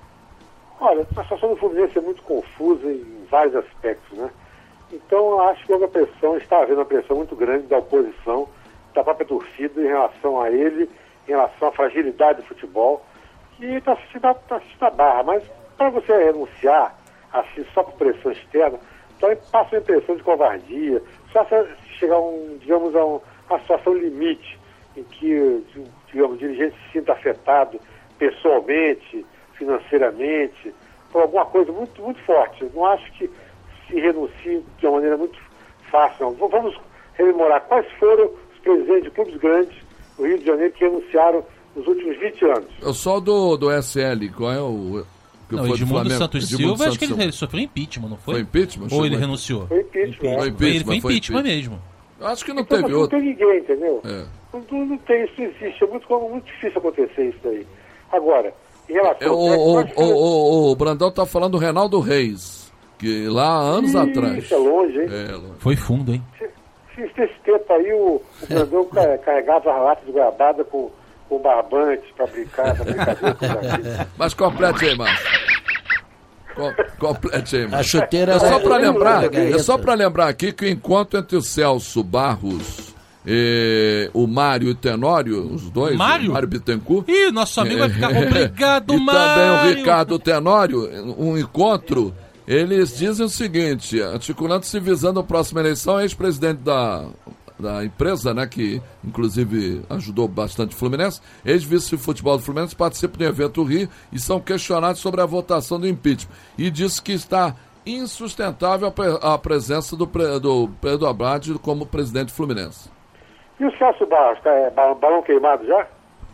Olha, a situação do Fluminense é muito confusa em vários aspectos, né? Então, eu acho que houve a pressão, está havendo uma pressão muito grande da oposição, da própria torcida em relação a ele, em relação à fragilidade do futebol, e está assistindo, tá assistindo a barra. Mas para você renunciar, assim, só por pressão externa, então passa uma impressão de covardia, só se chegar, um, digamos, a um, uma situação limite, em que, digamos, o dirigente se sinta afetado pessoalmente, financeiramente, por alguma coisa muito, muito forte. Eu não acho que se renuncie de uma maneira muito fácil, não. Vamos rememorar quais foram os presidentes de clubes grandes do Rio de Janeiro que renunciaram nos últimos vinte anos. Eu sou do, do S L, qual é o... Que não, foi Edmundo do Santos Edmundo Silva, Santos acho que ele Silva. sofreu impeachment, não foi? Foi impeachment? Ou ele Chegou... renunciou? Foi impeachment. Foi impeachment, ele foi foi impeachment, impeachment mesmo. Eu acho que não então, teve não outro. Não tem ninguém, entendeu? É. Não, não tem, isso existe. É muito, muito difícil acontecer isso aí. Agora, em relação É, o, ao... o, o, o, o Brandão tá falando do Reinaldo Reis, que lá há anos Ih, atrás. Isso é longe, hein? É, longe. Foi fundo, hein? Se, se esse tempo aí o, o Brandão carregava as latas de goiabada com, com barbante para brincar, essa brincadeira. Mas complete aí, Márcio. Com, complete aí, Márcio. A chuteira É só era- para lembrar, era é só essa. para lembrar aqui que o encontro entre o Celso Barros, eh, o Mário e o Tenório, os dois, Mário? o Mário Bittencourt, Ih, nosso amigo vai ficar obrigado, e Mário. também o Ricardo Tenório, um encontro, eles dizem o seguinte, articulando-se visando a próxima eleição, ex-presidente da, da empresa, né, que inclusive ajudou bastante o Fluminense, ex-vice de futebol do Fluminense, participa do evento Rio e são questionados sobre a votação do impeachment. E disse que está insustentável a, pre- a presença do, pre- do Pedro Abad como presidente do Fluminense. E o Celso Barros, tá, é, balão, balão queimado já?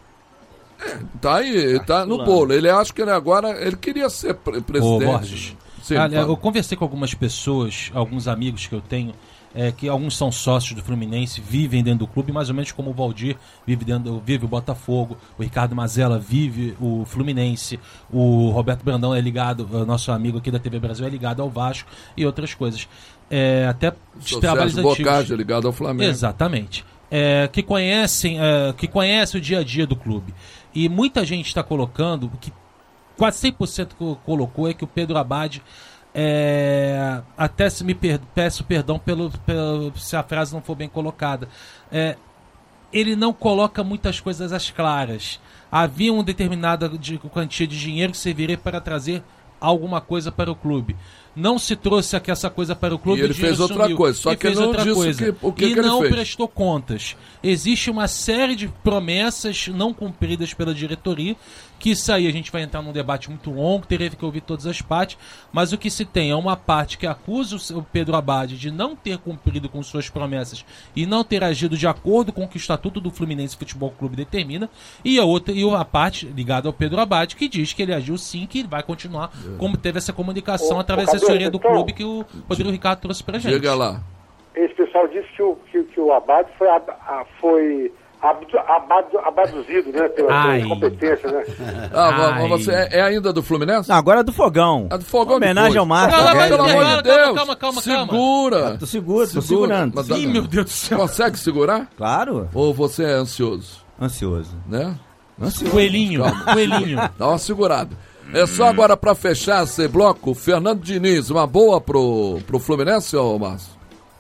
Tá aí, tá no bolo. Ele acha que ele agora, ele queria ser pre- Ô, presidente. Borges, Sim, olha, fala. eu conversei com algumas pessoas, alguns amigos que eu tenho, é, que alguns são sócios do Fluminense, vivem dentro do clube, mais ou menos como o Valdir vive, dentro, vive o Botafogo, o Ricardo Mazella vive o Fluminense, o Roberto Brandão é ligado, o nosso amigo aqui da T V Brasil é ligado ao Vasco e outras coisas. É, até de O trabalhos Sérgio antigos. Bocardi, ligado ao Flamengo. Exatamente. É, que conhecem, é, que conhece o dia a dia do clube. E muita gente está colocando, que quase cem por cento co- colocou, é que o Pedro Abad É, até se me per, peço perdão pelo, pelo, se a frase não for bem colocada. É, ele não coloca muitas coisas às claras. Havia uma determinada de, quantia de dinheiro que serviria para trazer alguma coisa para o clube. Não se trouxe aqui essa coisa para o clube. E ele fez outra sumiu. coisa, só e que ele não disse coisa. Que, o que, e que ele não fez. prestou contas. Existe uma série de promessas não cumpridas pela diretoria, que isso aí a gente vai entrar num debate muito longo, teria que ouvir todas as partes, mas o que se tem é uma parte que acusa o Pedro Abad de não ter cumprido com suas promessas e não ter agido de acordo com o que o Estatuto do Fluminense Futebol Clube determina, e a outra e a parte ligada ao Pedro Abad, que diz que ele agiu sim, que ele vai continuar, como teve essa comunicação Ô, através da assessoria do clube que o Rodrigo Ricardo trouxe pra gente. Chega lá. Esse pessoal disse que o, que, que o Abad foi, ab, a, foi abdu, abad, abaduzido, né? Pela, pela competência, né? Ah, mas você é, é ainda do Fluminense? Não, agora é do Fogão. É do Fogão. Homenagem ao Marcos. Calma, Aurélio, pelo amor de Deus. calma, calma, calma. Segura. Tô seguro, tô segurando. Mas, Ih, meu Deus do céu. Consegue segurar? Claro. Ou você é ansioso? Ansioso. Né? Ansioso. Coelhinho, coelhinho. Dá uma segurada. É só agora pra fechar esse bloco, Fernando Diniz, uma boa pro, pro Fluminense, ô Márcio?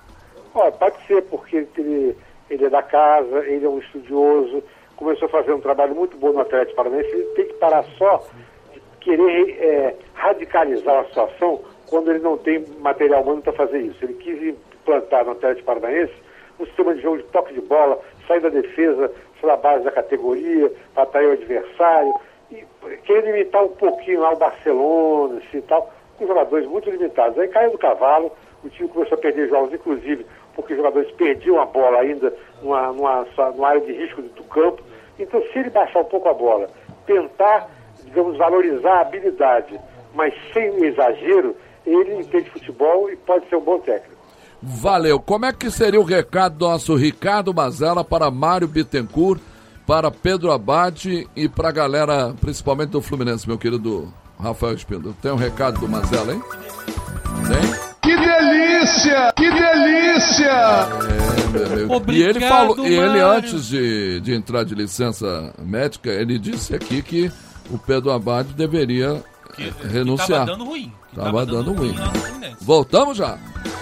Olha, pode ser, porque ele, ele é da casa, ele é um estudioso, começou a fazer um trabalho muito bom no Atlético Paranaense, ele tem que parar só de querer é, radicalizar a situação quando ele não tem material humano para fazer isso. Ele quis implantar no Atlético Paranaense um sistema de jogo de toque de bola, sair da defesa, sair da base da categoria, para atrair o adversário, e querer limitar um pouquinho lá o Barcelona, assim, tal, com jogadores muito limitados. Aí caiu do cavalo, o time começou a perder jogos, inclusive porque os jogadores perdiam a bola ainda numa, numa, numa área de risco do campo. Então, se ele baixar um pouco a bola, tentar, digamos, valorizar a habilidade, mas sem exagero, ele entende futebol e pode ser um bom técnico. Valeu. Como é que seria o recado do nosso Ricardo Mazella para Mário Bittencourt, para Pedro Abad e para a galera, principalmente do Fluminense, meu querido Rafael Espíndola? Tem um recado do Mazella, hein? Tem? Que delícia! Que delícia! É, meu, meu. E ele falou, e ele antes de, de entrar de licença médica, ele disse aqui que o Pedro Abad deveria que, renunciar. Tava dando ruim. Tava, tava dando, dando ruim. ruim Voltamos já.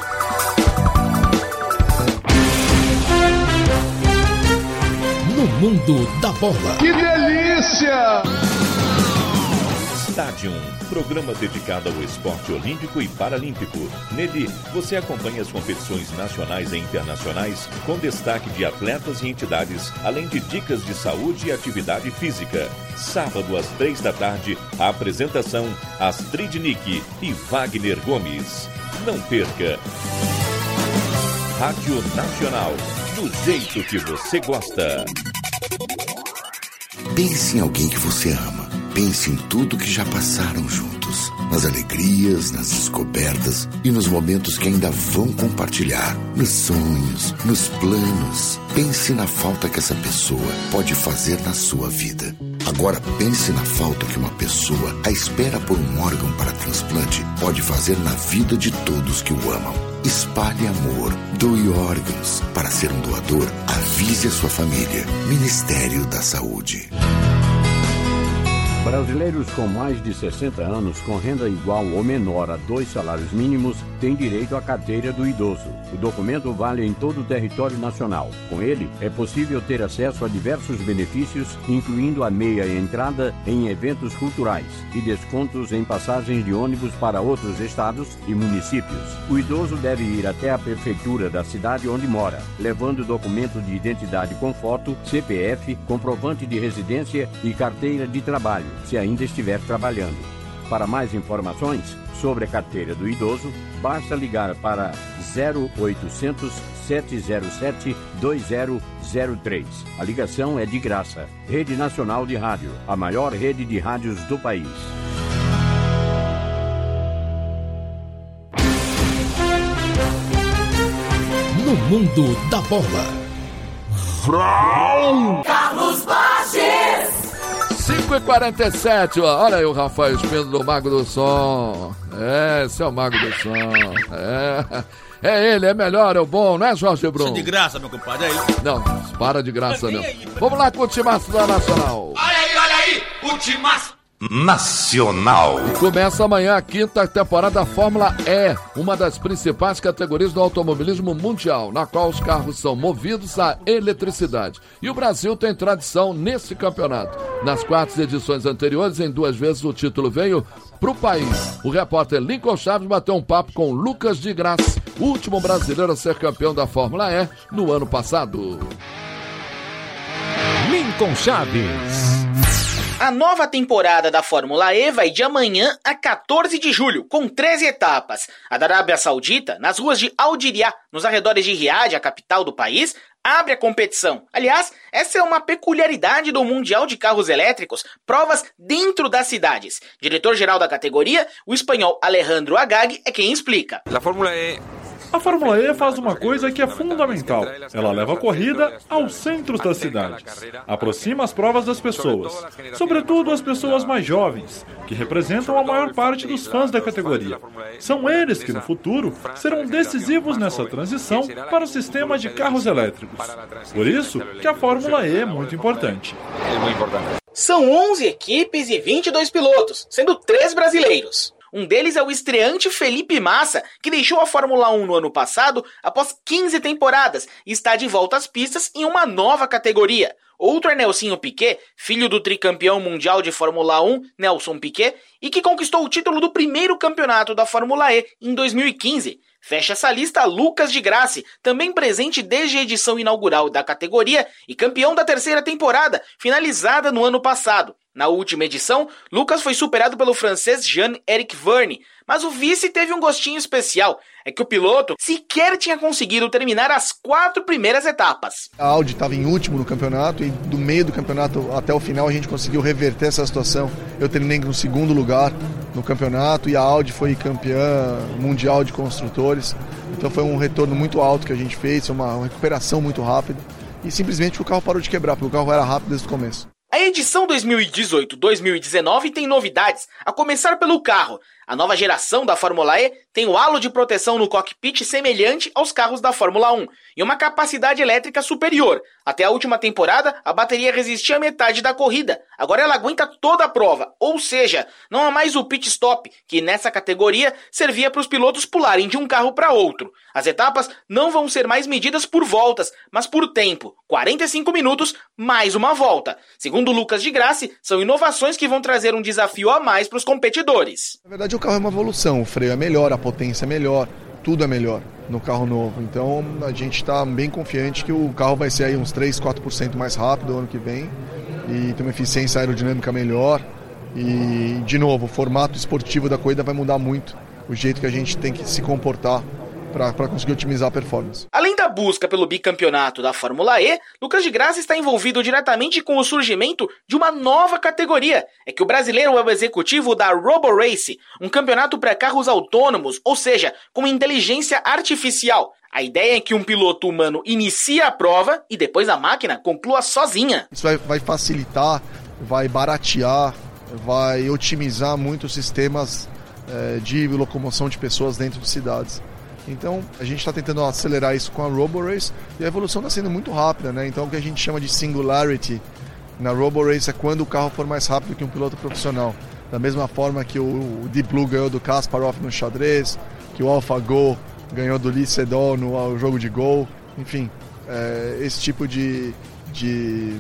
No mundo da bola. Que delícia! Stadium, programa dedicado ao esporte olímpico e paralímpico. Nele, você acompanha as competições nacionais e internacionais, com destaque de atletas e entidades, além de dicas de saúde e atividade física. Sábado, às três da tarde, a apresentação Astrid Nick e Wagner Gomes. Não perca! Rádio Nacional, do jeito que você gosta. Pense em alguém que você ama. Pense em tudo que já passaram juntos. Nas alegrias, nas descobertas e nos momentos que ainda vão compartilhar. Nos sonhos, nos planos. Pense na falta que essa pessoa pode fazer na sua vida. Agora pense na falta que uma pessoa, à espera por um órgão para transplante, pode fazer na vida de todos que o amam. Espalhe amor, doe órgãos. Para ser um doador, avise a sua família. Ministério da Saúde. Brasileiros com mais de sessenta anos com renda igual ou menor a dois salários mínimos têm direito à carteira do idoso. O documento vale em todo o território nacional. Com ele, é possível ter acesso a diversos benefícios, incluindo a meia entrada em eventos culturais e descontos em passagens de ônibus para outros estados e municípios. O idoso deve ir até a prefeitura da cidade onde mora, levando documento de identidade com foto, C P F, comprovante de residência e carteira de trabalho, se ainda estiver trabalhando. Para mais informações sobre a carteira do idoso, basta ligar para zero oitocentos, sete zero sete, dois zero zero três. A ligação é de graça. Rede Nacional de Rádio, a maior rede de rádios do país. No mundo da bola. Vrau! Carlos Borges! cinco e quarenta e sete, ó. Olha aí o Rafael Espíndola do Mago do Som. É, esse é o Mago do Som. É, é ele, é melhor, é o bom, não é, Jorge Bruno? Isso é de graça, meu compadre, é aí. Não, para de graça, não. Vamos lá com o timaço da Nacional. Olha aí, olha aí, o timaço. Nacional. E começa amanhã a quinta temporada da Fórmula E, uma das principais categorias do automobilismo mundial, na qual os carros são movidos a eletricidade. E o Brasil tem tradição nesse campeonato. Nas quatro edições anteriores, em duas vezes o título veio para o país. O repórter Lincoln Chaves bateu um papo com Lucas de Grassi, o último brasileiro a ser campeão da Fórmula E no ano passado. Lincoln Chaves. A nova temporada da Fórmula E vai de amanhã a quatorze de julho, com treze etapas. A da Arábia Saudita, nas ruas de Al-Diriyah, nos arredores de Riad, a capital do país, abre a competição. Aliás, essa é uma peculiaridade do Mundial de Carros Elétricos, provas dentro das cidades. Diretor-geral da categoria, o espanhol Alejandro Agag, é quem explica. A Fórmula E... A Fórmula E faz uma coisa que é fundamental. Ela leva a corrida aos centros das cidades. Aproxima as provas das pessoas, sobretudo as pessoas mais jovens, que representam a maior parte dos fãs da categoria. São eles que, no futuro, serão decisivos nessa transição para o sistema de carros elétricos. Por isso que a Fórmula E é muito importante. São onze equipes e vinte e dois pilotos, sendo três brasileiros. Um deles é o estreante Felipe Massa, que deixou a Fórmula um no ano passado após quinze temporadas e está de volta às pistas em uma nova categoria. Outro é Nelsinho Piquet, filho do tricampeão mundial de Fórmula um, Nelson Piquet, e que conquistou o título do primeiro campeonato da Fórmula E em dois mil e quinze. Fecha essa lista Lucas de Grassi, também presente desde a edição inaugural da categoria e campeão da terceira temporada, finalizada no ano passado. Na última edição, Lucas foi superado pelo francês Jean-Éric Vergne, mas o vice teve um gostinho especial. É que o piloto sequer tinha conseguido terminar as quatro primeiras etapas. A Audi estava em último no campeonato e do meio do campeonato até o final a gente conseguiu reverter essa situação. Eu terminei no segundo lugar no campeonato e a Audi foi campeã mundial de construtores. Então foi um retorno muito alto que a gente fez, uma recuperação muito rápida. E simplesmente o carro parou de quebrar, porque o carro era rápido desde o começo. A edição dois mil e dezoito dois mil e dezenove tem novidades, a começar pelo carro. A nova geração da Fórmula E tem o halo de proteção no cockpit semelhante aos carros da Fórmula um e uma capacidade elétrica superior. Até a última temporada, a bateria resistia a metade da corrida. Agora ela aguenta toda a prova, ou seja, não há mais o pit stop, que nessa categoria servia para os pilotos pularem de um carro para outro. As etapas não vão ser mais medidas por voltas, mas por tempo. quarenta e cinco minutos mais uma volta. Segundo Lucas de Grassi, são inovações que vão trazer um desafio a mais para os competidores. Na verdade, o carro é uma evolução, o freio é melhor, a potência é melhor, tudo é melhor no carro novo. Então a gente está bem confiante que o carro vai ser aí uns três, quatro por cento mais rápido ano que vem e tem uma eficiência aerodinâmica melhor. E, de novo, o formato esportivo da corrida vai mudar muito, o jeito que a gente tem que se comportar para conseguir otimizar a performance. Além da busca pelo bicampeonato da Fórmula E, Lucas de Grassi está envolvido diretamente com o surgimento de uma nova categoria. É que o brasileiro é o executivo da RoboRace, um campeonato para carros autônomos, ou seja, com inteligência artificial. A ideia é que um piloto humano inicie a prova e depois a máquina conclua sozinha. Isso vai, vai facilitar, vai baratear, vai otimizar muito os sistemas é, de locomoção de pessoas dentro de cidades. Então, a gente está tentando acelerar isso com a RoboRace e a evolução está sendo muito rápida, né? Então, o que a gente chama de singularity na RoboRace é quando o carro for mais rápido que um piloto profissional. Da mesma forma que o Deep Blue ganhou do Kasparov no xadrez, que o AlphaGo ganhou do Lee Sedol no jogo de Go. Enfim, é, esse tipo de, de,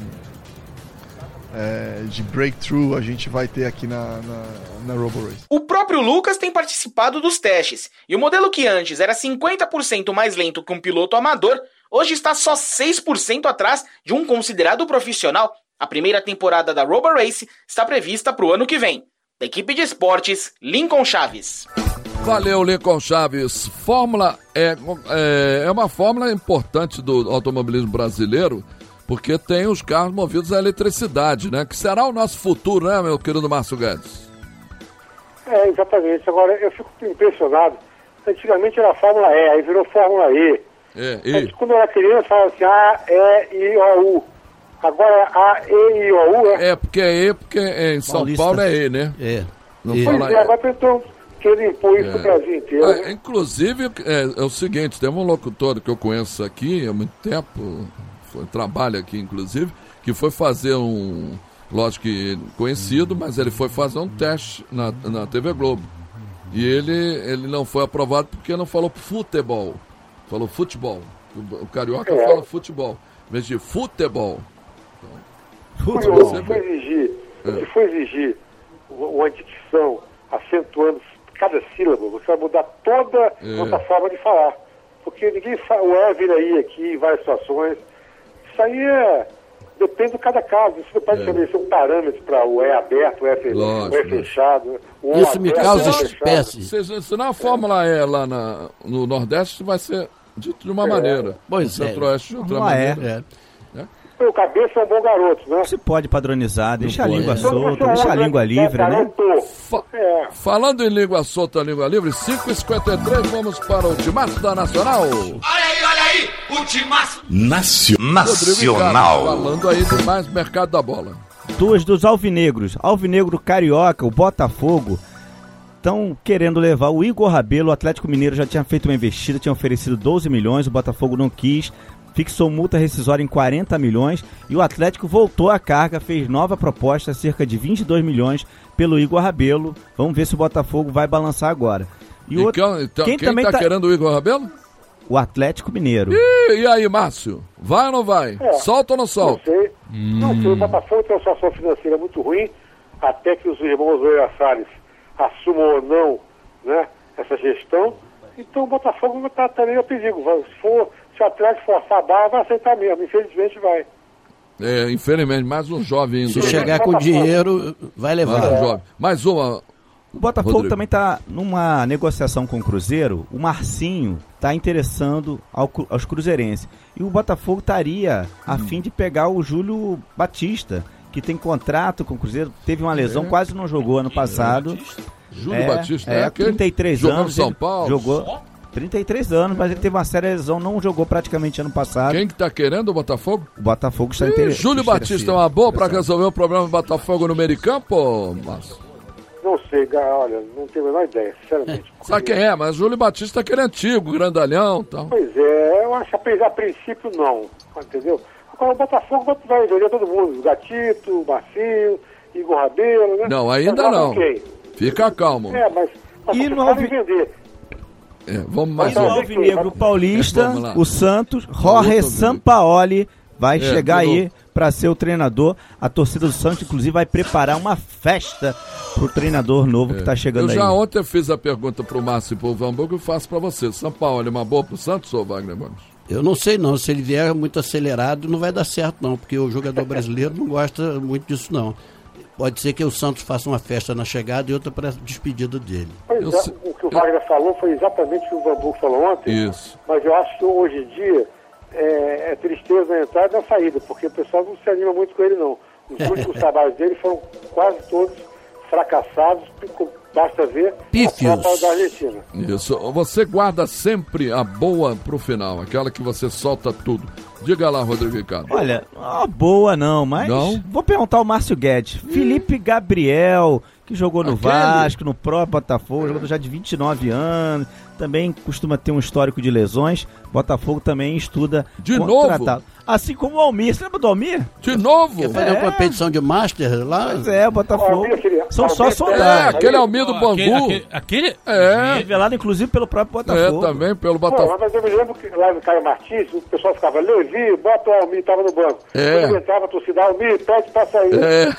é, de breakthrough a gente vai ter aqui na, na, na RoboRace. O próprio Lucas tem participado dos testes, e o modelo que antes era cinquenta por cento mais lento que um piloto amador, hoje está só seis por cento atrás de um considerado profissional. A primeira temporada da RoboRace está prevista para o ano que vem. Da equipe de esportes, Lincoln Chaves. Valeu, Lincoln Chaves. Fórmula é, é, é uma fórmula importante do automobilismo brasileiro, porque tem os carros movidos à eletricidade, né? Que será o nosso futuro, né, meu querido Márcio Guedes? É, exatamente. Agora, eu fico impressionado. Antigamente era Fórmula E, aí virou Fórmula E. É, e? Quando eu era criança, falava assim, A, E, I, O, U. Agora é A, E, I, O, U, é? É, porque é E, porque em São Paulista. Paulo é E, né? É. Não Pois fala é, agora tentou querer impor isso É. no Brasil inteiro. Ah, né? inclusive, é, é o seguinte, tem um locutor que eu conheço aqui há muito tempo, foi, trabalha aqui inclusive, que foi fazer um, lógico que conhecido, mas ele foi fazer um teste na, na T V Globo. E ele, ele não foi aprovado porque não falou futebol. Falou futebol. O, o carioca É. fala futebol, em vez de futebol. Curioso, se for exigir, se for exigir uma dicção acentuando cada sílaba, você vai mudar toda a É. nossa forma de falar. Porque ninguém fala, o é vira aí aqui em várias situações. Isso aí é. Depende de cada caso. Você não pode É. estabelecer um parâmetro para o é aberto, o é, fe... Lógico, o é lógico. fechado. O O Isso me aberto, causa o fechado. espécie. Se, se na Fórmula E lá na, no Nordeste vai ser dito de uma É. maneira. Pois no é. Centro-Oeste de outra Fórmula E. maneira. O cabeça é um bom garoto, né? Se pode padronizar, deixa a pode. língua É. solta, deixa a língua livre, né? Fa- Falando em língua solta, língua livre, cinco e cinquenta e três, vamos para o Timaço da Nacional. Olha aí, olha aí, o timaço. Nacio- Rodrigo Ricardo, Nacional. falando aí de mais mercado da bola. Duas dos alvinegros. Alvinegro Carioca, o Botafogo, estão querendo levar o Igor Rabelo. O Atlético Mineiro já tinha feito uma investida, tinha oferecido doze milhões, o Botafogo não quis, fixou multa rescisória em quarenta milhões e o Atlético voltou à carga, fez nova proposta, cerca de vinte e dois milhões pelo Igor Rabelo. Vamos ver se o Botafogo vai balançar agora. E outro- quem, então, quem quem também tá, tá- querendo o Igor Rabelo? O Atlético Mineiro. Ih, e aí, Márcio? Vai ou não vai? É. Solta ou não solta? Não sei. Não sei, o Botafogo tem uma situação financeira muito ruim, até que os irmãos Oeira Salles assumam ou não, né, essa gestão. Então o Botafogo está também a perigo. Vai- Se, for, se o Atlético forçar a barra, vai aceitar mesmo. Infelizmente vai. É, infelizmente, mais um jovem indo. Se chegar com dinheiro, vai levar. Mais um jovem. Mais uma. O Botafogo Rodrigo. também está numa negociação com o Cruzeiro. O Marcinho está interessando ao cru- aos cruzeirenses. E o Botafogo estaria a fim de pegar o Júlio Batista, que tem contrato com o Cruzeiro. Teve uma lesão, É. quase não jogou ano passado. Júlio é, Batista é, é aquele trinta e três jogou no anos. São ele Paulo. Jogou trinta e três anos, mas ele teve uma séria lesão, não jogou praticamente ano passado. Quem que tá querendo o Botafogo? O Botafogo está Ih, interessado. Júlio Batista é uma boa para resolver o problema do Botafogo no Mericampo, Márcio? Não sei, ga- olha, não tenho a menor ideia, sinceramente. Sabe quem é? Mas Júlio Batista é aquele antigo, grandalhão e tal. Pois é, eu acho que a princípio não, entendeu? Agora o Botafogo vai vender todo mundo, o Gatito, o Marcinho, Igor Rabelo, né? Não, ainda Mas, não. ok. Fica calmo. É, mas, mas E vocês no podem Alvi- vender. É, vamos mais Mas o um. Alvinegro Paulista, Vamos lá. o Santos, Outro Jorge Alvinegro. Sampaoli vai É, chegar tudo. aí para ser o treinador. A torcida do Santos, inclusive, vai preparar uma festa pro treinador novo que tá chegando Eu aí. já ontem fiz a pergunta pro Márcio e pro Hamburgo e faço pra você. São Paulo é uma boa pro Santos ou Wagner Gomes? Eu não sei não, se ele vier muito acelerado não vai dar certo não, porque o jogador brasileiro não gosta muito disso não. Pode ser que o Santos faça uma festa na chegada e outra para despedida dele. Pois Eu é, sei- o que o Wagner falou foi exatamente o que o Vanburgo falou ontem. Isso. Mas eu acho que hoje em dia é, é tristeza na entrada e na saída, porque o pessoal não se anima muito com ele, não. Os últimos trabalhos dele foram quase todos fracassados, basta ver Pífios. a Copa da Argentina. Isso. Você guarda sempre a boa pro final, aquela que você solta tudo. Diga lá, Rodrigo Ricardo. Olha, uma boa não, mas Não? vou perguntar ao Márcio Guedes. Felipe Gabriel, que jogou no Aquele? Vasco, no próprio Botafogo, jogador já de vinte e nove anos, também costuma ter um histórico de lesões. Botafogo também estuda De contratá-lo. Assim como o Almir, você lembra do Almir? De novo? Quer fazer É. uma competição de Master lá? Pois é, o Botafogo. Almir, aquele- São só Almir, É, sondagens. aquele Almir do Aquele, Bangu. aquele, aquele- É, Revelado inclusive pelo próprio é, Botafogo. também pelo Pô, Botafogo. mas eu me lembro que lá no Caio Martins, o pessoal ficava, Levi, bota o Almir, tava no banco. É. Quando ele entrava, a torcida, Almir, pede pra sair. É.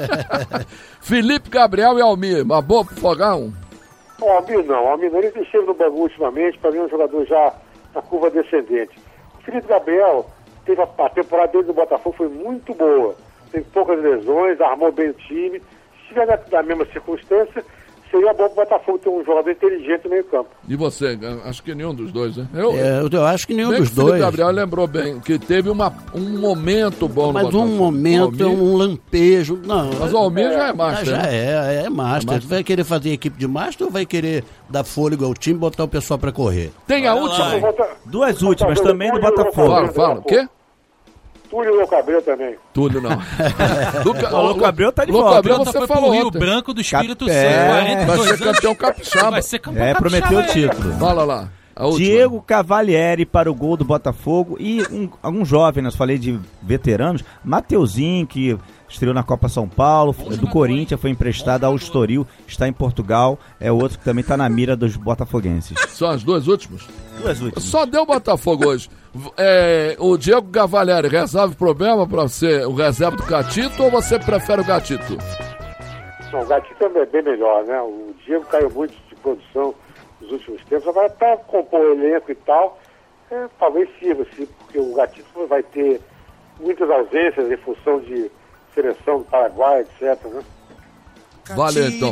Felipe Gabriel e Almir, uma boa pro Fogão. O Almir não, o Almir não, ele deixou no Bangu ultimamente, para mim é um jogador já na curva descendente. O Felipe Gabriel, teve a, a temporada dele no Botafogo foi muito boa, teve poucas lesões, armou bem o time. Se estiver na, na mesma circunstância, seria bom para o Botafogo ter um jogador inteligente no meio campo. E você? Acho que nenhum dos dois, né? Eu, É, eu, eu acho que nenhum bem dos que o Felipe dois. Gabriel lembrou bem que teve uma, um momento bom no Mas Botafogo. um momento, é Almir- um lampejo. Não, Mas o Almir já é master, Já né? é, é master. master. Vai querer fazer equipe de master ou vai querer dar fôlego ao time e botar o pessoal pra correr? Tem a última. Eu vou botar- Duas últimas Botafogo, também do Túlio Botafogo. Fala, Loucabreu, fala. O quê? Túlio Loucabreu também. Túlio não. Luca, O Louco Abreu tá de Louco volta. Abreu, Tá você foi pro falou Rio ontem. Branco do Espírito Cap- Santo. é. quarenta e Vai dois ser anos. campeão capixaba. Vai ser campeão É, prometeu o capixaba, título. Fala lá. A última. Diego Cavalieri para o gol do Botafogo e um, algum jovem, nós falei de veteranos, Mateuzinho, que estreou na Copa São Paulo, do Corinthians, foi emprestado ao Estoril, está em Portugal, é outro que também está na mira dos botafoguenses. São as duas últimas? Duas últimas. Só deu Botafogo hoje. É, o Diego Cavalieri resolve o problema para você, o reserva do Gatito, ou você prefere o Gatito? Não, o Gatito é bem melhor, né? O Diego caiu muito de produção nos últimos tempos, agora para compor o elenco e tal, é, talvez sirva, sim, porque o Gatito vai ter muitas ausências em função de seleção do Paraguai, etcétera, né? Valeu, então.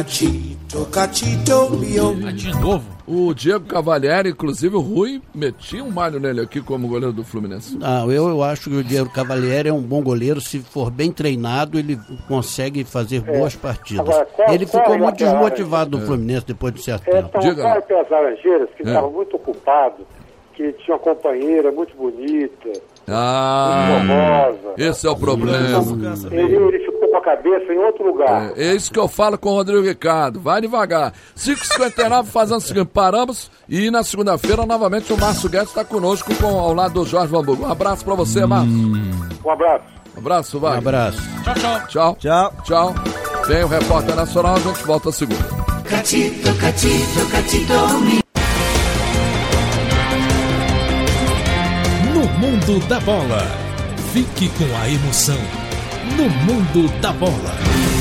De novo? O Diego Cavalieri, inclusive o Rui, metia um malho nele aqui como goleiro do Fluminense. Não, eu, eu acho que o Diego Cavalieri é um bom goleiro. Se for bem treinado, ele consegue fazer é. boas partidas. Agora, qual, ele qual ficou muito desmotivado no é. Fluminense depois de certo é, tempo. Então, Diga. qual é as Laranjeiras, que É. estava muito ocupado, que tinha uma companheira muito bonita, Ah, muito famosa. esse é o problema. Ele, ele ficou com a cabeça em outro lugar. É, é isso que eu falo com o Rodrigo Ricardo. Vai devagar. cinco e cinquenta e nove, fazendo o seguinte, paramos e na segunda-feira novamente o Márcio Guedes está conosco com, ao lado do Jorge Vamburgo. Um abraço pra você, Márcio. Um abraço. Um abraço, vai. Um abraço. Tchau, tchau. Tchau. Tchau. Tchau. Vem o Repórter Nacional, a gente volta a segunda. Gatito, gatito, gatito, me... No mundo da bola. Fique com a emoção. No mundo da bola.